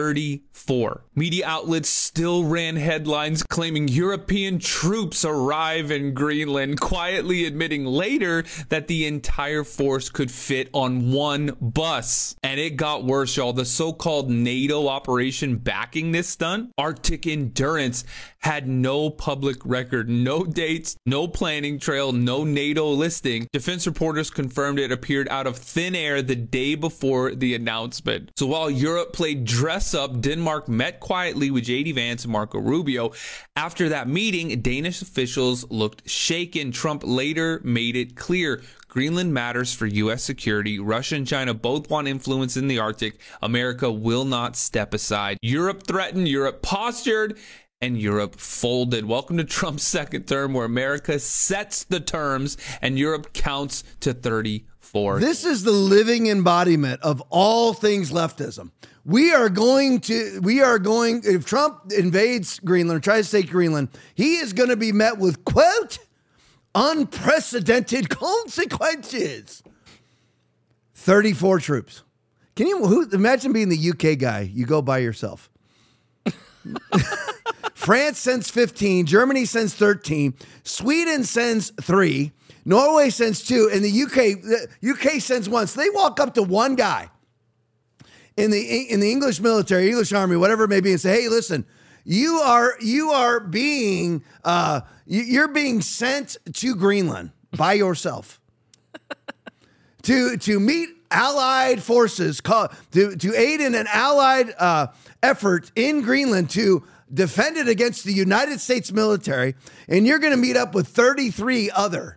S11: 34. Media outlets still ran headlines claiming European troops arrive in Greenland, quietly admitting later that the entire force could fit on one bus. And it got worse, y'all. The so-called NATO operation backing this stunt, Arctic Endurance, had no public record, no dates, no planning trail, no NATO listing. Defense reporters confirmed it appeared out of thin air the day before the announcement. So while Europe played dress up, Denmark met quietly with J.D. Vance and Marco Rubio. After that meeting, Danish officials looked shaken. Trump later made it clear Greenland matters for U.S. security. Russia and China both want influence in the Arctic. America will not step aside. Europe threatened, Europe postured, and Europe folded. Welcome to Trump's second term, where America sets the terms and Europe counts to 34.
S1: This is the living embodiment of all things leftism. If Trump invades Greenland or tries to take Greenland, he is going to be met with, quote, unprecedented consequences. 34 troops. Can you imagine being the UK guy? You go by yourself. France sends 15, Germany sends 13, Sweden sends 3, Norway sends 2, and the UK sends 1. So they walk up to one guy in the English military, English army, whatever it may be, and say, "Hey, listen, you're being sent to Greenland by yourself to meet allied forces, to aid in an allied effort in Greenland to defend it against the United States military, and you're going to meet up with 33 other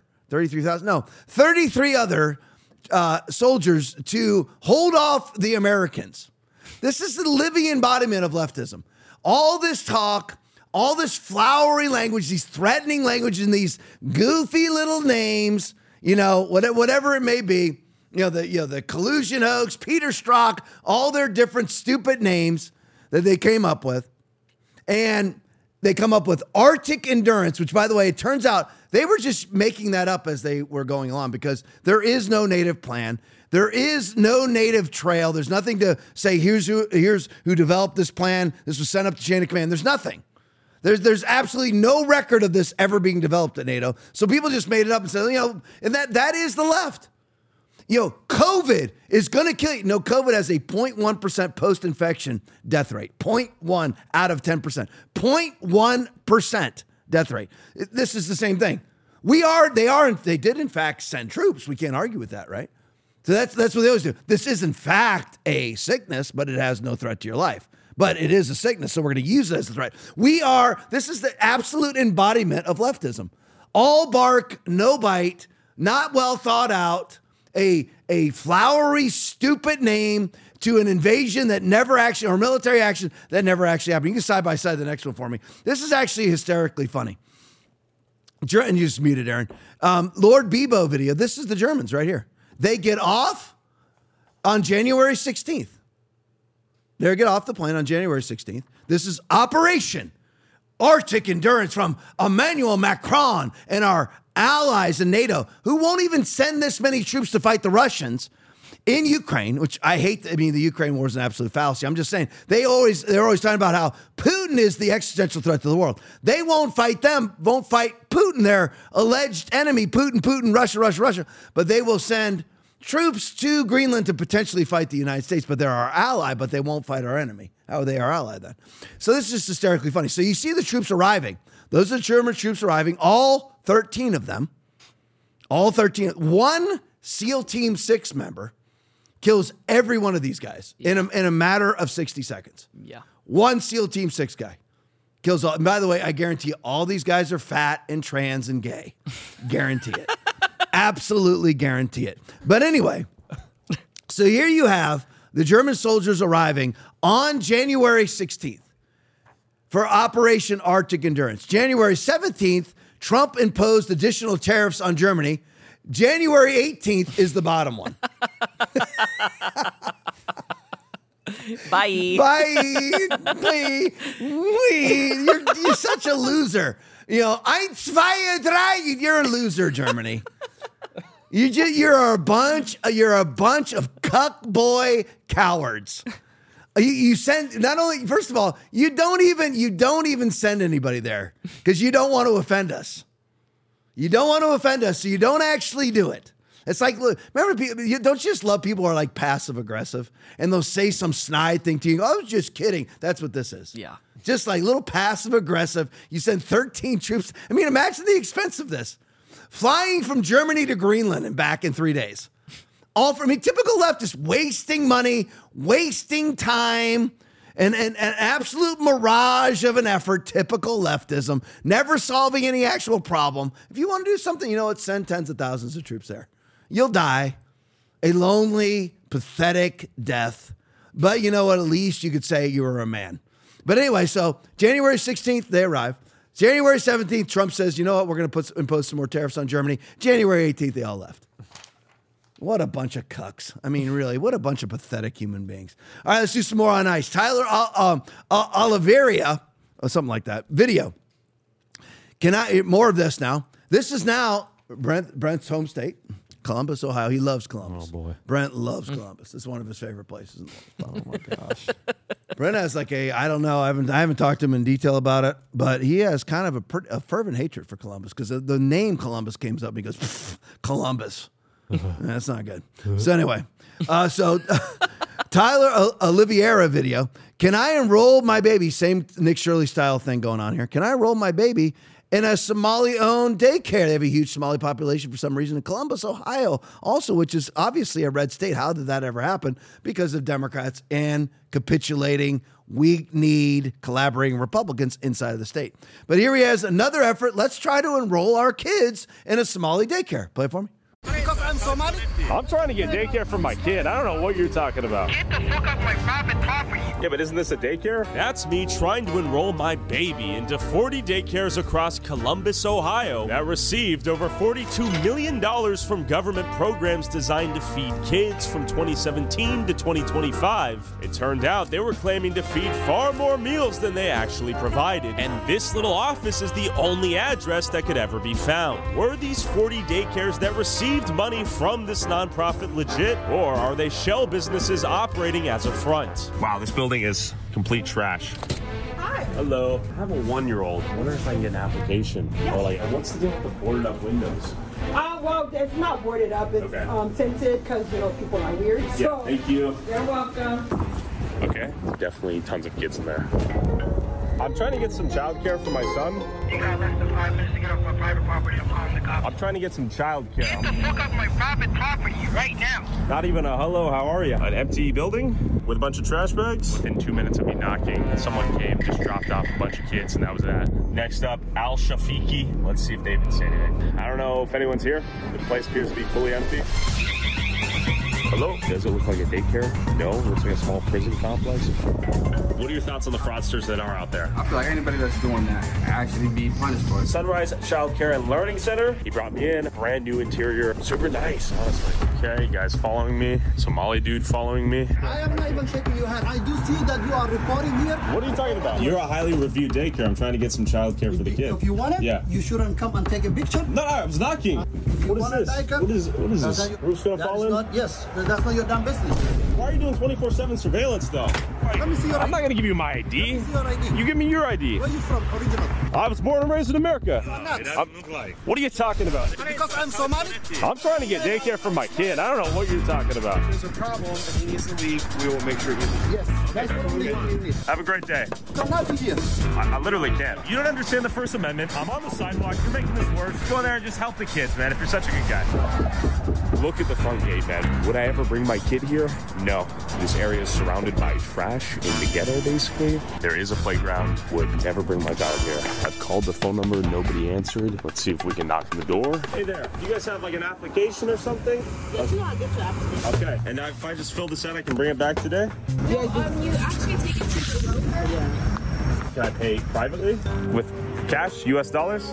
S1: soldiers to hold off the Americans." This is the living embodiment of leftism. All this talk, all this flowery language, these threatening language, and these goofy little names, whatever it may be, the collusion hoax, Peter Strzok, all their different stupid names that they came up with. And they come up with Arctic Endurance, which, by the way, it turns out they were just making that up as they were going along, because there is no native plan. There is no native trail. There's nothing to say, here's who developed this plan. This was sent up to chain of command. There's nothing. There's absolutely no record of this ever being developed at NATO. So people just made it up and said, and that is the left. COVID is going to kill you. No, COVID has a 0.1% post-infection death rate. 0.1 out of 10%. 0.1% death rate. This is the same thing. They did in fact send troops. We can't argue with that, right? So that's what they always do. This is in fact a sickness, but it has no threat to your life. But it is a sickness, so we're going to use it as a threat. This is the absolute embodiment of leftism. All bark, no bite, not well thought out, a flowery, stupid name to an invasion that never actually, or military action that never actually happened. You can side by side the next one for me. This is actually hysterically funny. And you just muted, Aaron. Lord Bebo video. This is the Germans right here. They get off on January 16th. They get off the plane on January 16th. This is Operation Arctic Endurance from Emmanuel Macron and our allies in NATO, who won't even send this many troops to fight the Russians in Ukraine, which I hate. The Ukraine war is an absolute fallacy. I'm just saying they're always talking about how Putin is the existential threat to the world. They won't fight Putin, their alleged enemy, Putin, Russia, but they will send troops to Greenland to potentially fight the United States, but they're our ally, but they won't fight our enemy. How are they our ally then? So this is just hysterically funny. So you see the troops arriving. Those are the German troops arriving, all 13 of them. All 13. One SEAL Team 6 member kills every one of these guys in a matter of 60 seconds.
S2: Yeah.
S1: One SEAL Team 6 guy kills all. And by the way, I guarantee you, all these guys are fat and trans and gay. Guarantee it. Absolutely guarantee it. But anyway, so here you have the German soldiers arriving on January 16th for Operation Arctic Endurance. January 17th, Trump imposed additional tariffs on Germany. January 18th is the bottom one.
S2: Bye.
S1: Bye. You're such a loser. 1, 2, 3. You're a loser, Germany. You're a bunch of cuck boy cowards. You send, not only, first of all, you don't even send anybody there because you don't want to offend us. You don't want to offend us, so you don't actually do it. It's like, look, remember, don't you just love people who are like passive aggressive and they'll say some snide thing to you? I was just kidding. That's what this is.
S2: Yeah.
S1: Just like little passive aggressive. You send 13 troops. Imagine the expense of this. Flying from Germany to Greenland and back in 3 days. Typical leftist, wasting money, wasting time, and an absolute mirage of an effort. Typical leftism, never solving any actual problem. If you want to do something, send tens of thousands of troops there. You'll die a lonely, pathetic death. But you know what? At least you could say you were a man. But anyway, so January 16th, they arrive. January 17th, Trump says, you know what? We're going to impose some more tariffs on Germany. January 18th, they all left. What a bunch of cucks. Really, what a bunch of pathetic human beings. All right, let's do some more on ice. Tyler Oliveira, or something like that, video. More of this now. This is now Brent's home state, Columbus, Ohio. He loves Columbus. Oh, boy. Brent loves Columbus. It's one of his favorite places in the world. Oh, my gosh. Brent has I don't know, I haven't talked to him in detail about it, but he has kind of a fervent hatred for Columbus because the name Columbus came up and he goes, Columbus. That's not good. So anyway, Tyler Oliveira video. Can I enroll my baby? Same Nick Shirley style thing going on here. Can I enroll my baby in a Somali-owned daycare? They have a huge Somali population for some reason in Columbus, Ohio, also, which is obviously a red state. How did that ever happen? Because of Democrats and capitulating, weak-kneed, collaborating Republicans inside of the state. But here he has another effort. Let's try to enroll our kids in a Somali daycare. Play it for me.
S12: Because I'm Somali? I'm trying to get daycare for my kid. I don't know what you're talking about.
S13: Get the fuck off my private property.
S12: Yeah, but isn't this a daycare?
S14: That's me trying to enroll my baby into 40 daycares across Columbus, Ohio that received over $42 million from government programs designed to feed kids from 2017 to 2025. It turned out they were claiming to feed far more meals than they actually provided. And this little office is the only address that could ever be found. Were these 40 daycares that received money from this nonprofit legit, or are they shell businesses operating as a front?
S12: Wow, this building is complete trash.
S15: Hi.
S12: Hello. I have a 1-year-old. I wonder if I can get an application.
S8: Yes.
S12: Or like, what's the deal with the boarded up windows?
S8: Well, it's not boarded up. It's tinted because, people are weird.
S12: Yeah,
S8: So,
S12: thank you.
S8: you're welcome.
S12: Okay. Definitely tons of kids in there. I'm trying to get some childcare for my son.
S13: You got less than 5 minutes to get off my private property. I'm calling the cops.
S12: I'm trying to get some childcare.
S13: Get the fuck off my private property right now.
S12: Not even a hello, how are you? An empty building with a bunch of trash bags? Within 2 minutes of me knocking, someone came, just dropped off a bunch of kids, and that was that. Next up, Al Shafiqi. Let's see if David can say anything. I don't know if anyone's here. The place appears to be fully empty. Hello? Does it look like a daycare? No, it looks like a small prison complex. What are your thoughts on the fraudsters that are out there?
S15: I feel like anybody that's doing that actually be punished for it.
S12: Sunrise Child Care and Learning Center. He brought me in, brand new interior, super nice, honestly. Okay, guys following me, Somali dude following me.
S16: I am not even shaking your hand. I do see that you are recording here.
S12: What are you talking about? You're a highly reviewed daycare. I'm trying to get some child care for the kids.
S16: If you want it, you shouldn't come and take a picture.
S12: No, I was knocking. What is this? What is this? Roof's gonna fall in?
S16: Yes, that's not your damn business.
S12: Why are you doing 24/7 surveillance though?
S16: Let me see your ID.
S12: I'm not gonna give you my ID.
S16: Let me see your ID.
S12: You give me your ID.
S16: Where are you from, original?
S12: I was born and raised in America.
S16: It doesn't look like.
S12: What are you talking about?
S16: Because I'm Somali?
S12: I'm trying to get daycare for my kid. I don't know what you're talking about.
S15: If there's a problem and he needs to leave, we will make sure he leaves.
S16: Yes, that's what we need.
S12: Have a great day.
S16: Come out here.
S12: I literally can't. You don't understand the First Amendment. I'm on the sidewalk. You're making this worse. Go in there and just help the kids, man, if you're such a good guy. Look at the front gate, man. Would I ever bring my kid here? No. This area is surrounded by trash in the ghetto, basically. There is a playground. Would never bring my child here. I've called the phone number. Nobody answered. Let's see if we can knock on the door. Hey there. Do you guys have like an application or something?
S8: Yes, you want to get your application.
S12: Okay. And now if I just fill this out, I can bring it back today?
S8: Yeah, you actually take it to the broker. Yeah.
S12: Can I pay privately? With cash, US dollars?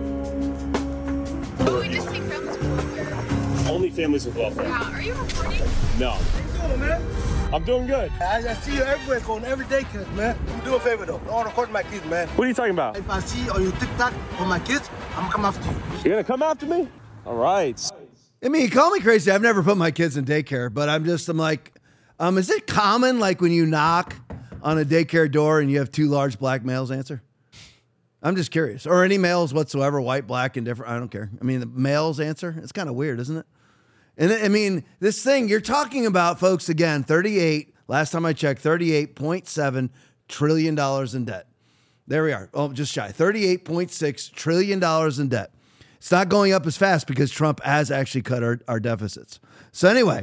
S8: Oh, we just take families with welfare.
S12: Only families with welfare.
S8: Yeah, are you recording?
S12: No.
S16: How you doing, man?
S12: I'm doing good.
S16: I see you everywhere, going every day, kids, man. Do a favor, though. I want to record my kids, man.
S12: What are you talking about?
S16: If I see you on your TikTok on my kids, I'm going to come after you.
S12: You're going to come after me? All right.
S1: I mean, you call me crazy. I've never put my kids in daycare, but I'm like, is it common, like when you knock on a daycare door and you have two large black males answer? I'm just curious. Or any males whatsoever, white, black, and different. I don't care. I mean, the males answer. It's kind of weird, isn't it? And I mean, this thing you're talking about, folks, again, last time I checked, $38.7 trillion in debt. There we are. Oh, just shy. $38.6 trillion in debt. It's not going up as fast because Trump has actually cut our deficits. So anyway,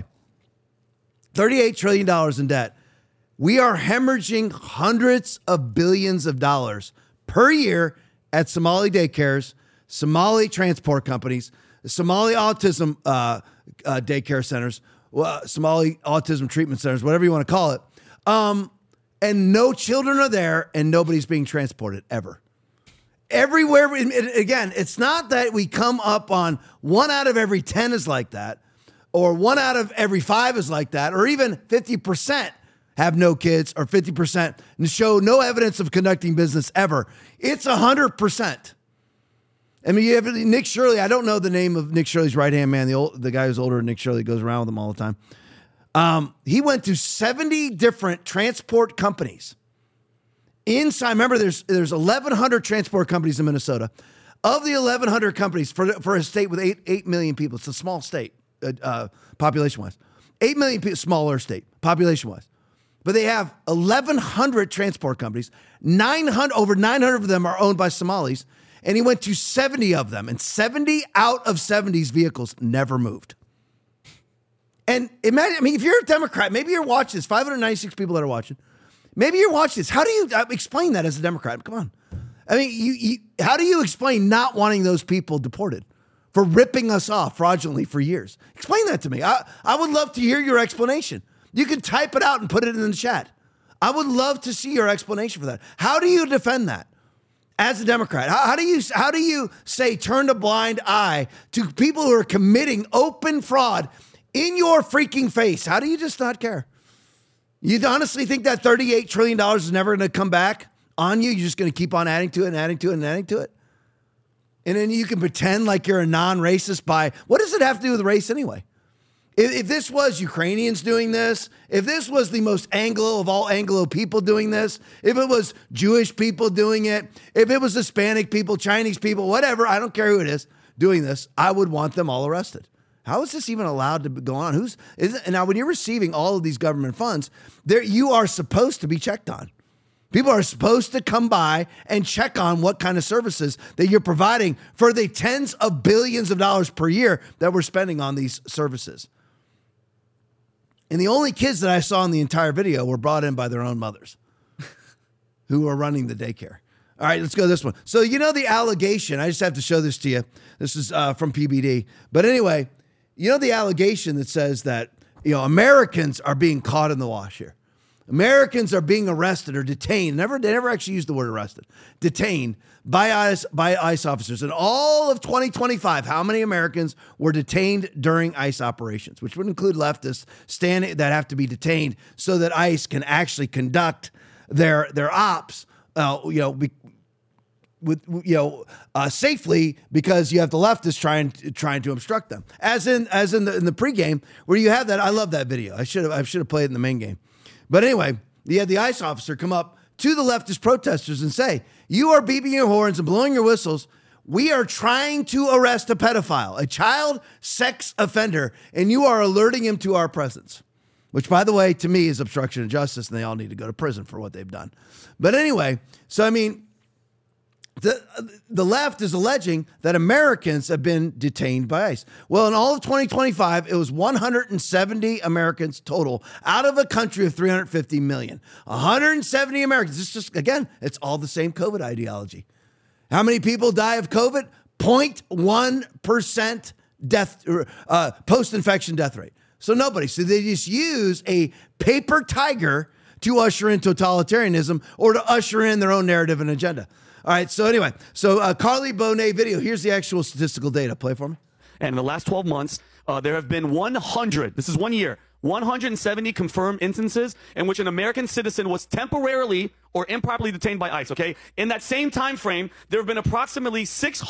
S1: $38 trillion in debt. We are hemorrhaging hundreds of billions of dollars per year at Somali daycares, Somali transport companies, Somali autism daycare centers, Somali autism treatment centers, whatever you want to call it. And no children are there and nobody's being transported ever. Everywhere, again, it's not that we come up on 1 out of every 10 is like that, or 1 out of every 5 is like that, or even 50% have no kids, or 50% and show no evidence of conducting business ever. It's 100%. I mean, you have Nick Shirley. I don't know the name of Nick Shirley's right-hand man, the guy who's older than Nick Shirley, goes around with him all the time. He went to 70 different transport companies. Inside, remember, there's 1,100 transport companies in Minnesota. Of the 1,100 companies, for a state with 8 million people, it's a small state, population-wise. 8 million people, smaller state, population-wise. But they have 1,100 transport companies. Over 900 of them are owned by Somalis. And he went to 70 of them. And 70 out of 70's vehicles never moved. And imagine, I mean, if you're a Democrat, maybe you're watching this, 596 people that are watching. Maybe you're watching this. How do you explain that as a Democrat? Come on. I mean, how do you explain not wanting those people deported for ripping us off fraudulently for years? Explain that to me. I would love to hear your explanation. You can type it out and put it in the chat. I would love to see your explanation for that. How do you defend that as a Democrat? How do you say turn a blind eye to people who are committing open fraud in your freaking face? How do you just not care? You honestly think that $38 trillion is never going to come back on you? You're just going to keep on adding to it and adding to it and adding to it? And then you can pretend like you're a non-racist by, what does it have to do with race anyway? If this was Ukrainians doing this, if this was the most Anglo of all Anglo people doing this, if it was Jewish people doing it, if it was Hispanic people, Chinese people, whatever, I don't care who it is doing this, I would want them all arrested. How is this even allowed to go on? Now, when you're receiving all of these government funds, you are supposed to be checked on. People are supposed to come by and check on what kind of services that you're providing for the tens of billions of dollars per year that we're spending on these services. And the only kids that I saw in the entire video were brought in by their own mothers who were running the daycare. All right, let's go to this one. So, the allegation, I just have to show this to you. This is from PBD. But anyway, the allegation that says that, Americans are being caught in the wash here. Americans are being arrested or detained. They never actually used the word arrested. Detained by ICE officers. In all of 2025, how many Americans were detained during ICE operations, which would include leftists that have to be detained so that ICE can actually conduct their ops, safely, because you have the leftists trying to obstruct them. As in the pregame where you have that. I love that video. I should have played it in the main game. But anyway, you had the ICE officer come up to the leftist protesters and say, "You are beeping your horns and blowing your whistles. We are trying to arrest a pedophile, a child sex offender, and you are alerting him to our presence." Which, by the way, to me is obstruction of justice, and they all need to go to prison for what they've done. But anyway, so I mean, the left is alleging that Americans have been detained by ICE. Well, in all of 2025, it was 170 Americans total out of a country of 350 million. 170 Americans. It's just, again, it's all the same COVID ideology. How many people die of COVID? 0.1% death, post-infection death rate. So nobody. So they just use a paper tiger to usher in totalitarianism or to usher in their own narrative and agenda. All right, so anyway, Carly Bonet video. Here's the actual statistical data. Play for me.
S17: And in the last 12 months, there have been 100, this is 1 year, 170 confirmed instances in which an American citizen was temporarily or improperly detained by ICE, okay? In that same time frame, there have been approximately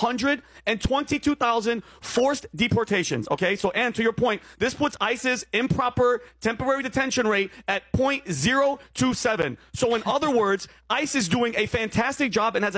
S17: 622,000 forced deportations, okay? So, and to your point, this puts ICE's improper temporary detention rate at 0.027. So in other words, ICE is doing a fantastic job and has a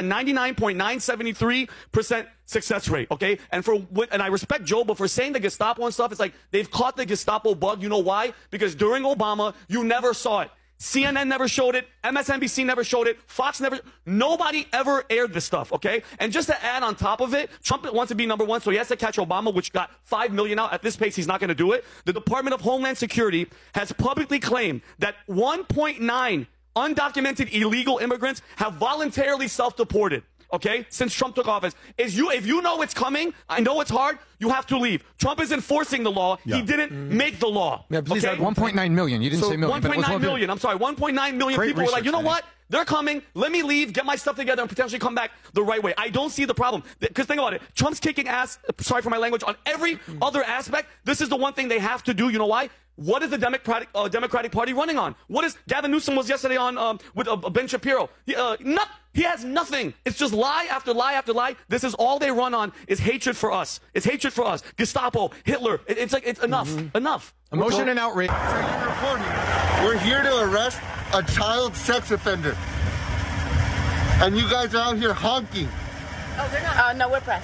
S17: 99.973% success rate, okay? And I respect Joe, but for saying the Gestapo and stuff, it's like they've caught the Gestapo bug. You know why? Because during Obama, you never saw it. CNN never showed it. MSNBC never showed it. Fox never. Nobody ever aired this stuff, okay? And just to add on top of it, Trump wants to be number one, so he has to catch Obama, which got 5 million out. At this pace, he's not going to do it. The Department of Homeland Security has publicly claimed that 1.9 undocumented illegal immigrants have voluntarily self-deported. Okay, since Trump took office, if you know it's coming, I know it's hard, you have to leave. Trump is enforcing the law. Yeah. He didn't make the law.
S18: Yeah, please, okay? 1.9 million. You didn't say million.
S17: 1.9 million. I'm sorry, 1.9 million people were like, you know what? They're coming. Let me leave, get my stuff together, and potentially come back the right way. I don't see the problem. Because think about it. Trump's kicking ass, sorry for my language, on every other aspect. This is the one thing they have to do. You know why? What is the Democratic Party running on? What is Gavin Newsom was yesterday on with Ben Shapiro? He has nothing. It's just lie after lie after lie. This is all they run on is hatred for us. It's hatred for us. Gestapo, Hitler. It's enough. Enough.
S18: Emotion and outrage.
S19: We're here to arrest a child sex offender, and you guys are out here honking.
S20: Oh, they're not. No, we're press.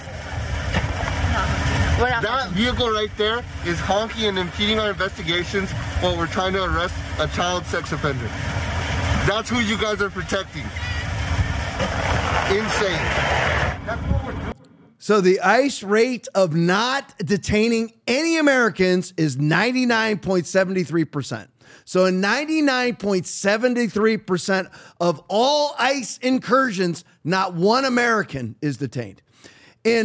S20: We're not.
S19: That vehicle right there is honking and impeding our investigations while we're trying to arrest a child sex offender. That's who you guys are protecting. Insane. That's what we're doing.
S1: So the ICE rate of not detaining any Americans is 99.73%. So in 99.73% of all ICE incursions, not one American is detained. In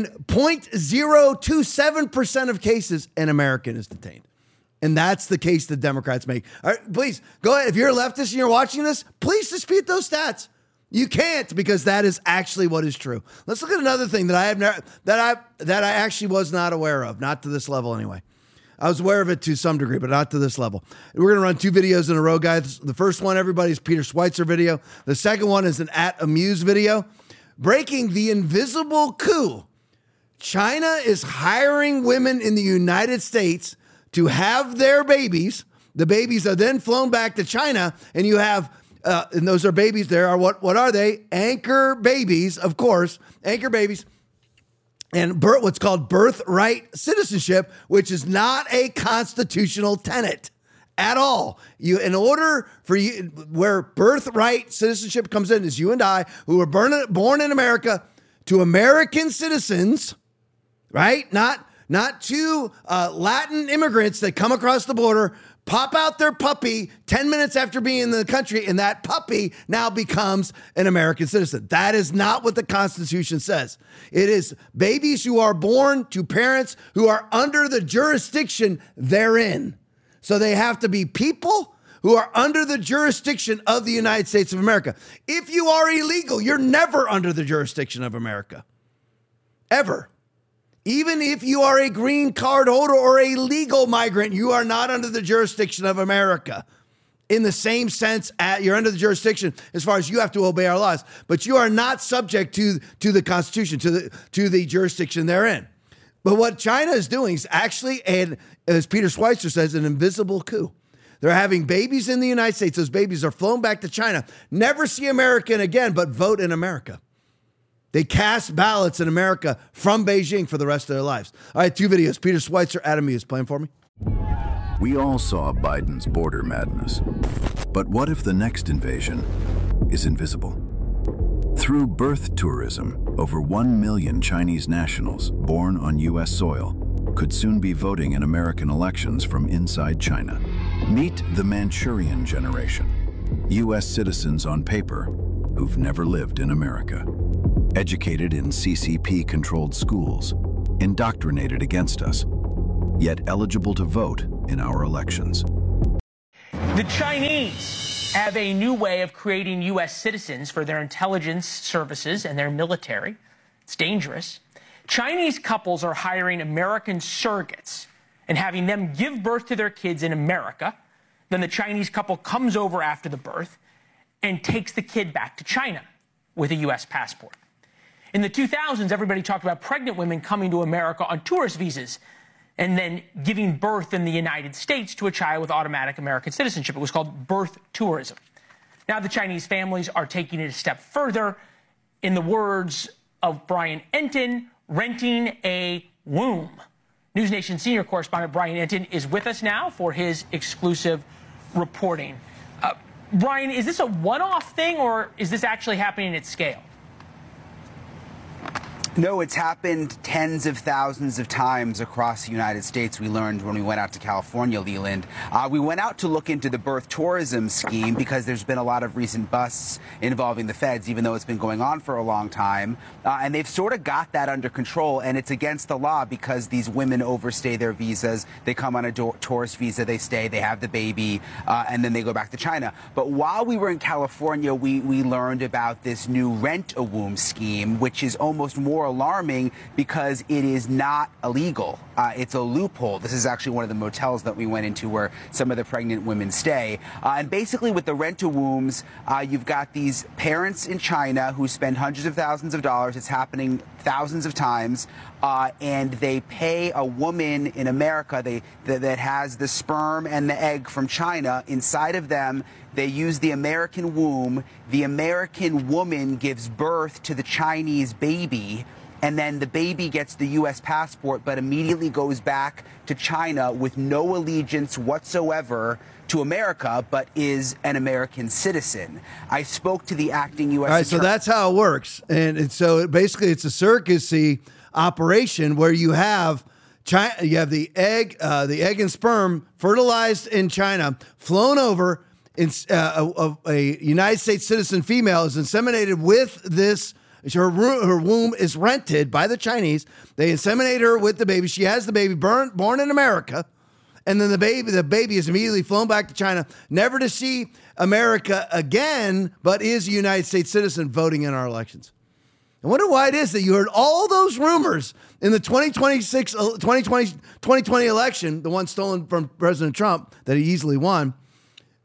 S1: 0.027% of cases, an American is detained. And that's the case that Democrats make. All right, please, go ahead. If you're a leftist and you're watching this, please dispute those stats. You can't, because that is actually what is true. Let's look at another thing that I actually was not aware of, not to this level anyway. I was aware of it to some degree, but not to this level. We're going to run 2 videos in a row, guys. The first one, everybody's Peter Schweitzer video. The second one is an @Amuse video. Breaking the invisible coup. China is hiring women in the United States to have their babies. The babies are then flown back to China, and you have, and those are babies. There are what are they? Anchor babies, of course, anchor babies. And what's called birthright citizenship, which is not a constitutional tenet at all. In order for you, where birthright citizenship comes in is you and I, who were born in America, to American citizens, right? Not to Latin immigrants that come across the border, pop out their puppy 10 minutes after being in the country, and that puppy now becomes an American citizen. That is not what the Constitution says. It is babies who are born to parents who are under the jurisdiction therein. So they have to be people who are under the jurisdiction of the United States of America. If you are illegal, you're never under the jurisdiction of America. Ever. Even if you are a green card holder or a legal migrant, you are not under the jurisdiction of America. In the same sense, you're under the jurisdiction as far as you have to obey our laws, but you are not subject to the Constitution, to the jurisdiction therein. But what China is doing is actually, and as Peter Schweizer says, an invisible coup. They're having babies in the United States. Those babies are flown back to China, never see American again, but vote in America. They cast ballots in America from Beijing for the rest of their lives. All right, 2 videos. Peter Schweizer, Adam is playing for me.
S21: We all saw Biden's border madness. But what if the next invasion is invisible? Through birth tourism, over 1 million Chinese nationals born on U.S. soil could soon be voting in American elections from inside China. Meet the Manchurian generation, U.S. citizens on paper who've never lived in America. Educated in CCP-controlled schools, indoctrinated against us, yet eligible to vote in our elections.
S22: The Chinese have a new way of creating U.S. citizens for their intelligence services and their military. It's dangerous. Chinese couples are hiring American surrogates and having them give birth to their kids in America. Then the Chinese couple comes over after the birth and takes the kid back to China with a U.S. passport. In the 2000s, everybody talked about pregnant women coming to America on tourist visas and then giving birth in the United States to a child with automatic American citizenship. It was called birth tourism. Now the Chinese families are taking it a step further. In the words of Brian Entin, renting a womb. NewsNation senior correspondent Brian Entin is with us now for his exclusive reporting. Brian, is this a one-off thing, or is this actually happening at scale?
S23: No, it's happened tens of thousands of times across the United States. We learned when we went out to California, Leland. We went out to look into the birth tourism scheme because there's been a lot of recent busts involving the feds, even though it's been going on for a long time. And they've sort of got that under control, and it's against the law because these women overstay their visas. They come on a tourist visa, they stay, they have the baby, and then they go back to China. But while we were in California, we learned about this new rent-a-womb scheme, which is almost more alarming because it is not illegal. It's a loophole. This is actually one of the motels that we went into where some of the pregnant women stay. And basically with the rent-a-wombs, you've got these parents in China who spend hundreds of thousands of dollars. It's happening thousands of times. And they pay a woman in America that has the sperm and the egg from China inside of them. They use the American womb. The American woman gives birth to the Chinese baby. And then the baby gets the U.S. passport, but immediately goes back to China with no allegiance whatsoever to America, but is an American citizen. I spoke to the acting U.S.
S1: All right, so that's how it works. And so basically it's a surrogacy operation where you have China, you have the egg and sperm fertilized in China, flown over. A United States citizen female is inseminated with this. Her womb is rented by the Chinese. They inseminate her with the baby. She has the baby born in America. And then the baby is immediately flown back to China, never to see America again, but is a United States citizen voting in our elections. I wonder why it is that you heard all those rumors in the 2020 election, the one stolen from President Trump that he easily won.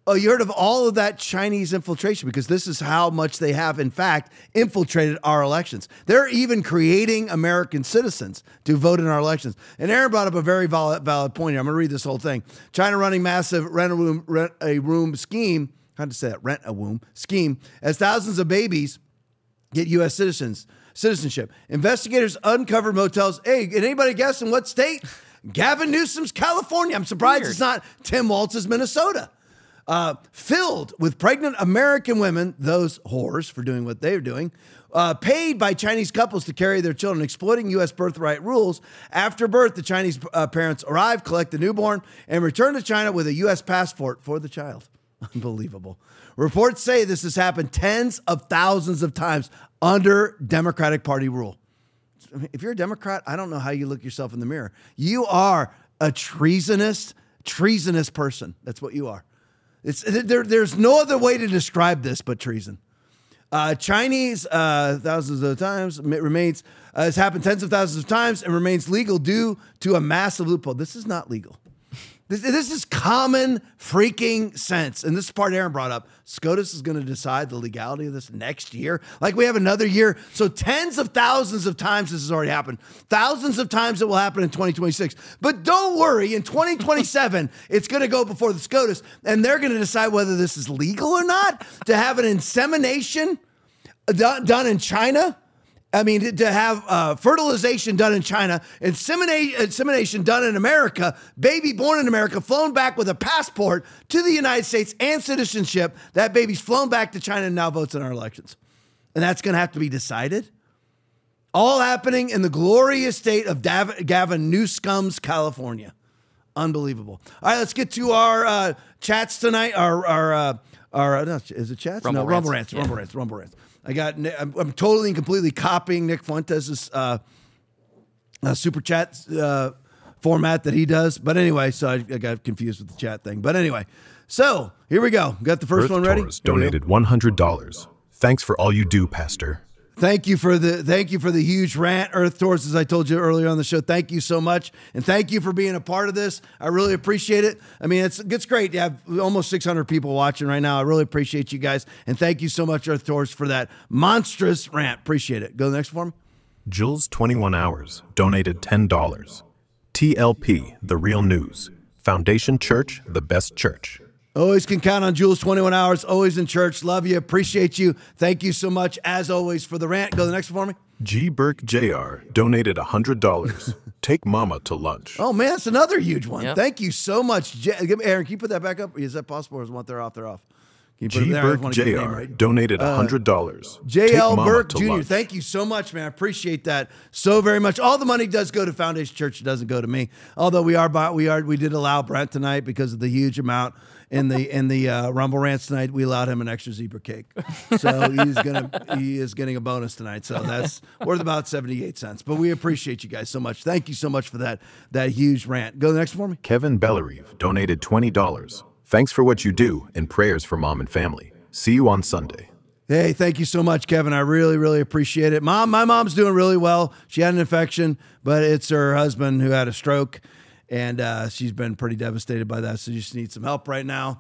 S1: Oh, you heard of all of that Chinese infiltration, because this is how much they have, in fact, infiltrated our elections. They're even creating American citizens to vote in our elections. And Aaron brought up a very valid point here. I'm going to read this whole thing. China running massive rent a room scheme. How to say that? Rent a womb scheme as thousands of babies get U.S. citizenship. Investigators uncovered motels. Hey, can anybody guess in what state? Gavin Newsom's California. I'm surprised it's not Tim Walz's Minnesota. Filled with pregnant American women, those whores for doing what they're doing, paid by Chinese couples to carry their children, exploiting U.S. birthright rules. After birth, the Chinese parents arrive, collect the newborn, and return to China with a U.S. passport for the child. Unbelievable. Reports say this has happened tens of thousands of times under Democratic Party rule. If you're a Democrat, I don't know how you look yourself in the mirror. You are a treasonous person. That's what you are. There's no other way to describe this but treason. Chinese, thousands of times, remains, has happened tens of thousands of times and remains legal due to a massive loophole. This is not legal. This is common freaking sense. And this is part Aaron brought up. SCOTUS is going to decide the legality of this next year. Like we have another year. So tens of thousands of times this has already happened. Thousands of times it will happen in 2026. But don't worry, in 2027, it's going to go before the SCOTUS. And they're going to decide whether this is legal or not to have an insemination done in China. I mean, to have fertilization done in China, insemination done in America, baby born in America, flown back with a passport to the United States and citizenship. That baby's flown back to China and now votes in our elections. And that's going to have to be decided. All happening in the glorious state of Gavin Newsom's California. Unbelievable. All right, let's get to our chats tonight. Is it chats?
S2: Rumble
S1: Rumble
S2: rants.
S1: rants. Rumble rants. I'm totally and completely copying Nick Fuentes' super chat format that he does. But anyway, so I got confused with the chat thing. But anyway, so here we go. Got the first one ready?
S3: Taurus donated $100. Thanks for all you do, Pastor.
S1: Thank you for the huge rant, Earth Taurus, as I told you earlier on the show. Thank you so much. And thank you for being a part of this. I really appreciate it. I mean, it's great to have almost 600 people watching right now. I really appreciate you guys. And thank you so much, Earth Taurus, for that monstrous rant. Appreciate it. Go to the next form.
S3: Jules 21 Hours donated $10. TLP, The Real News. Foundation Church, the best church.
S1: Always can count on Jules 21 Hours, always in church. Love you, appreciate you. Thank you so much, as always, for the rant. Go to the next one for me.
S3: G. Burke Jr. donated $100. Take mama to lunch.
S1: Oh, man, that's another huge one.
S2: Yep.
S1: Thank you so much. Aaron, can you put that back up? Is that possible, or is one they're off? They're off.
S3: G. Burke Jr. donated $100.
S1: J.L. Burke Jr., thank you so much, man. I appreciate that so very much. All the money does go to Foundation Church. It doesn't go to me. Although we did allow Brent tonight because of the huge amount in the Rumble Rants tonight. We allowed him an extra zebra cake. So he is getting a bonus tonight. So that's worth about 78 cents. But we appreciate you guys so much. Thank you so much for that huge rant. Go to the next one for me.
S3: Kevin Bellarive donated $20. Thanks for what you do and prayers for mom and family. See you on Sunday.
S1: Hey, thank you so much, Kevin. I really, really appreciate it. My mom's doing really well. She had an infection, but it's her husband who had a stroke, and she's been pretty devastated by that. So she just needs some help right now.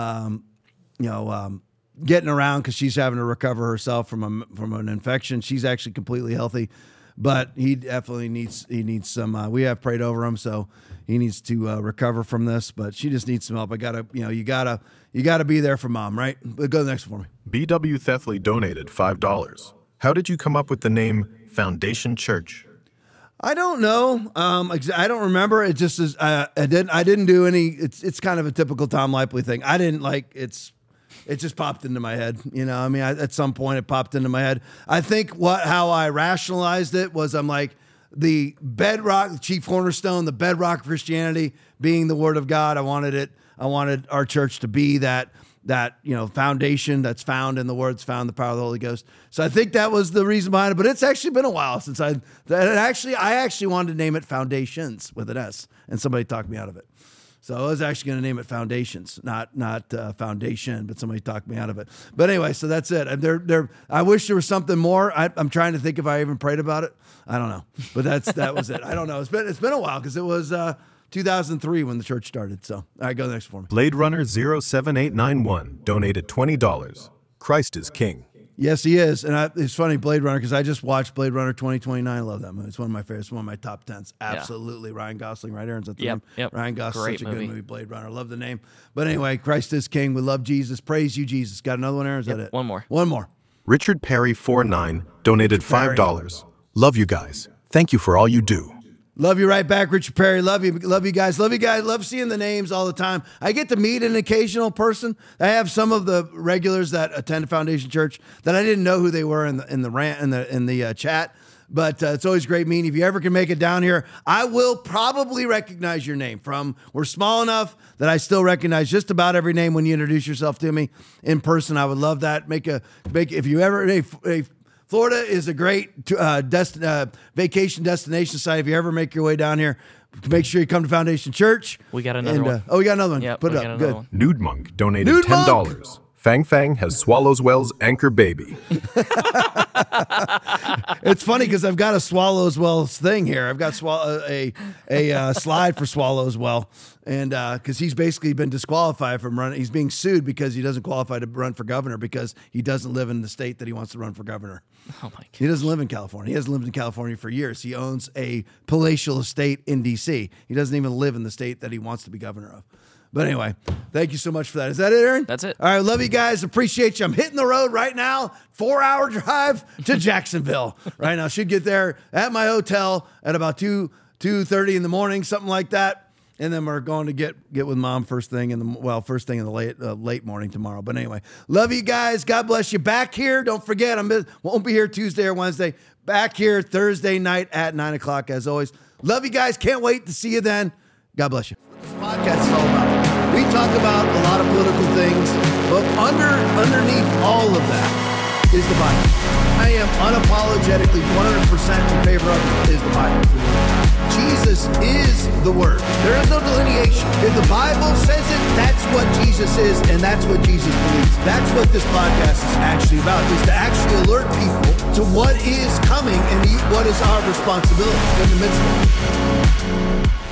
S1: Getting around because she's having to recover herself from an infection. She's actually completely healthy, but he definitely needs some. We have prayed over him, so he needs to recover from this. But she just needs some help. You gotta be there for mom, right? But go to the next one for me.
S3: BW Thethley donated $5. How did you come up with the name Foundation Church?
S1: I don't know. I don't remember. It just is. I didn't do any. It's kind of a typical Tom Lipley thing. I didn't like. It just popped into my head. At some point it popped into my head. I think how I rationalized it was I'm like the bedrock, the chief cornerstone, the bedrock of Christianity being the Word of God. I wanted our church to be that foundation that's found in the words, found the power of the Holy Ghost. So I think that was the reason behind it, but it's actually been a while since I actually wanted to name it Foundations with an S, and somebody talked me out of it. So I was actually going to name it Foundations, not Foundation, but somebody talked me out of it. But anyway, so that's it. I wish there was something more. I'm trying to think if I even prayed about it. I don't know, but that was it. I don't know. It's been a while because it was 2003 when the church started. So, all right, go next for me.
S3: Blade Runner 07891 donated $20. Christ is King.
S1: Yes, he is. And it's funny, Blade Runner, because I just watched Blade Runner 2029. I love that movie. It's one of my favorites, one of my top 10s. Absolutely. Yeah. Ryan Gosling, right? Aaron's at the room.
S2: Yep.
S1: Ryan Gosling,
S2: Great
S1: such a
S2: movie.
S1: good movie, Blade Runner. Love the name. But anyway, Christ is King. We love Jesus. Praise you, Jesus. Got another one, Aaron? Is that it?
S2: One more.
S1: One more.
S3: Richard Perry 49 donated $5. Love you guys. Thank you for all you do.
S1: Love you right back, Richard Perry. Love you guys. Love you guys. Love seeing the names all the time. I get to meet an occasional person. I have some of the regulars that attend Foundation Church that I didn't know who they were in the chat. But it's always great meeting. If you ever can make it down here, I will probably recognize your name. We're small enough that I still recognize just about every name when you introduce yourself to me in person. I would love that. If you ever. Florida is a great vacation destination site. If you ever make your way down here, make sure you come to Foundation Church.
S2: We got another one.
S1: We got another one.
S2: Yep,
S1: Put it up. Good.
S3: Nude Monk donated $10. Fang Fang has Swallowswell's anchor baby.
S1: It's funny because I've got a Swallowswell thing here. I've got a slide for Swallowswell, and because he's basically been disqualified from running. He's being sued because he doesn't qualify to run for governor because he doesn't live in the state that he wants to run for governor.
S2: Oh my God.
S1: He doesn't live in California. He hasn't lived in California for years. He owns a palatial estate in D.C. He doesn't even live in the state that he wants to be governor of. But anyway, thank you so much for that. Is that it, Aaron?
S2: That's it.
S1: All right, love you guys. Appreciate you. I'm hitting the road right now. 4-hour drive to Jacksonville right now. Should get there at my hotel at about 2:30 in the morning, something like that. And then we're going to get with Mom first thing in the late morning tomorrow. But anyway, love you guys. God bless you. Back here. Don't forget, won't be here Tuesday or Wednesday. Back here Thursday night at 9 o'clock as always. Love you guys. Can't wait to see you then. God bless you. This podcast is all about. We talk about a lot of political things, but underneath all of that is the Bible. I am unapologetically 100% in favor of it is the Bible. Jesus is the Word. There is no delineation. If the Bible says it, that's what Jesus is, and that's what Jesus believes. That's what this podcast is actually about, is to actually alert people to what is coming and what is our responsibility in the midst of it.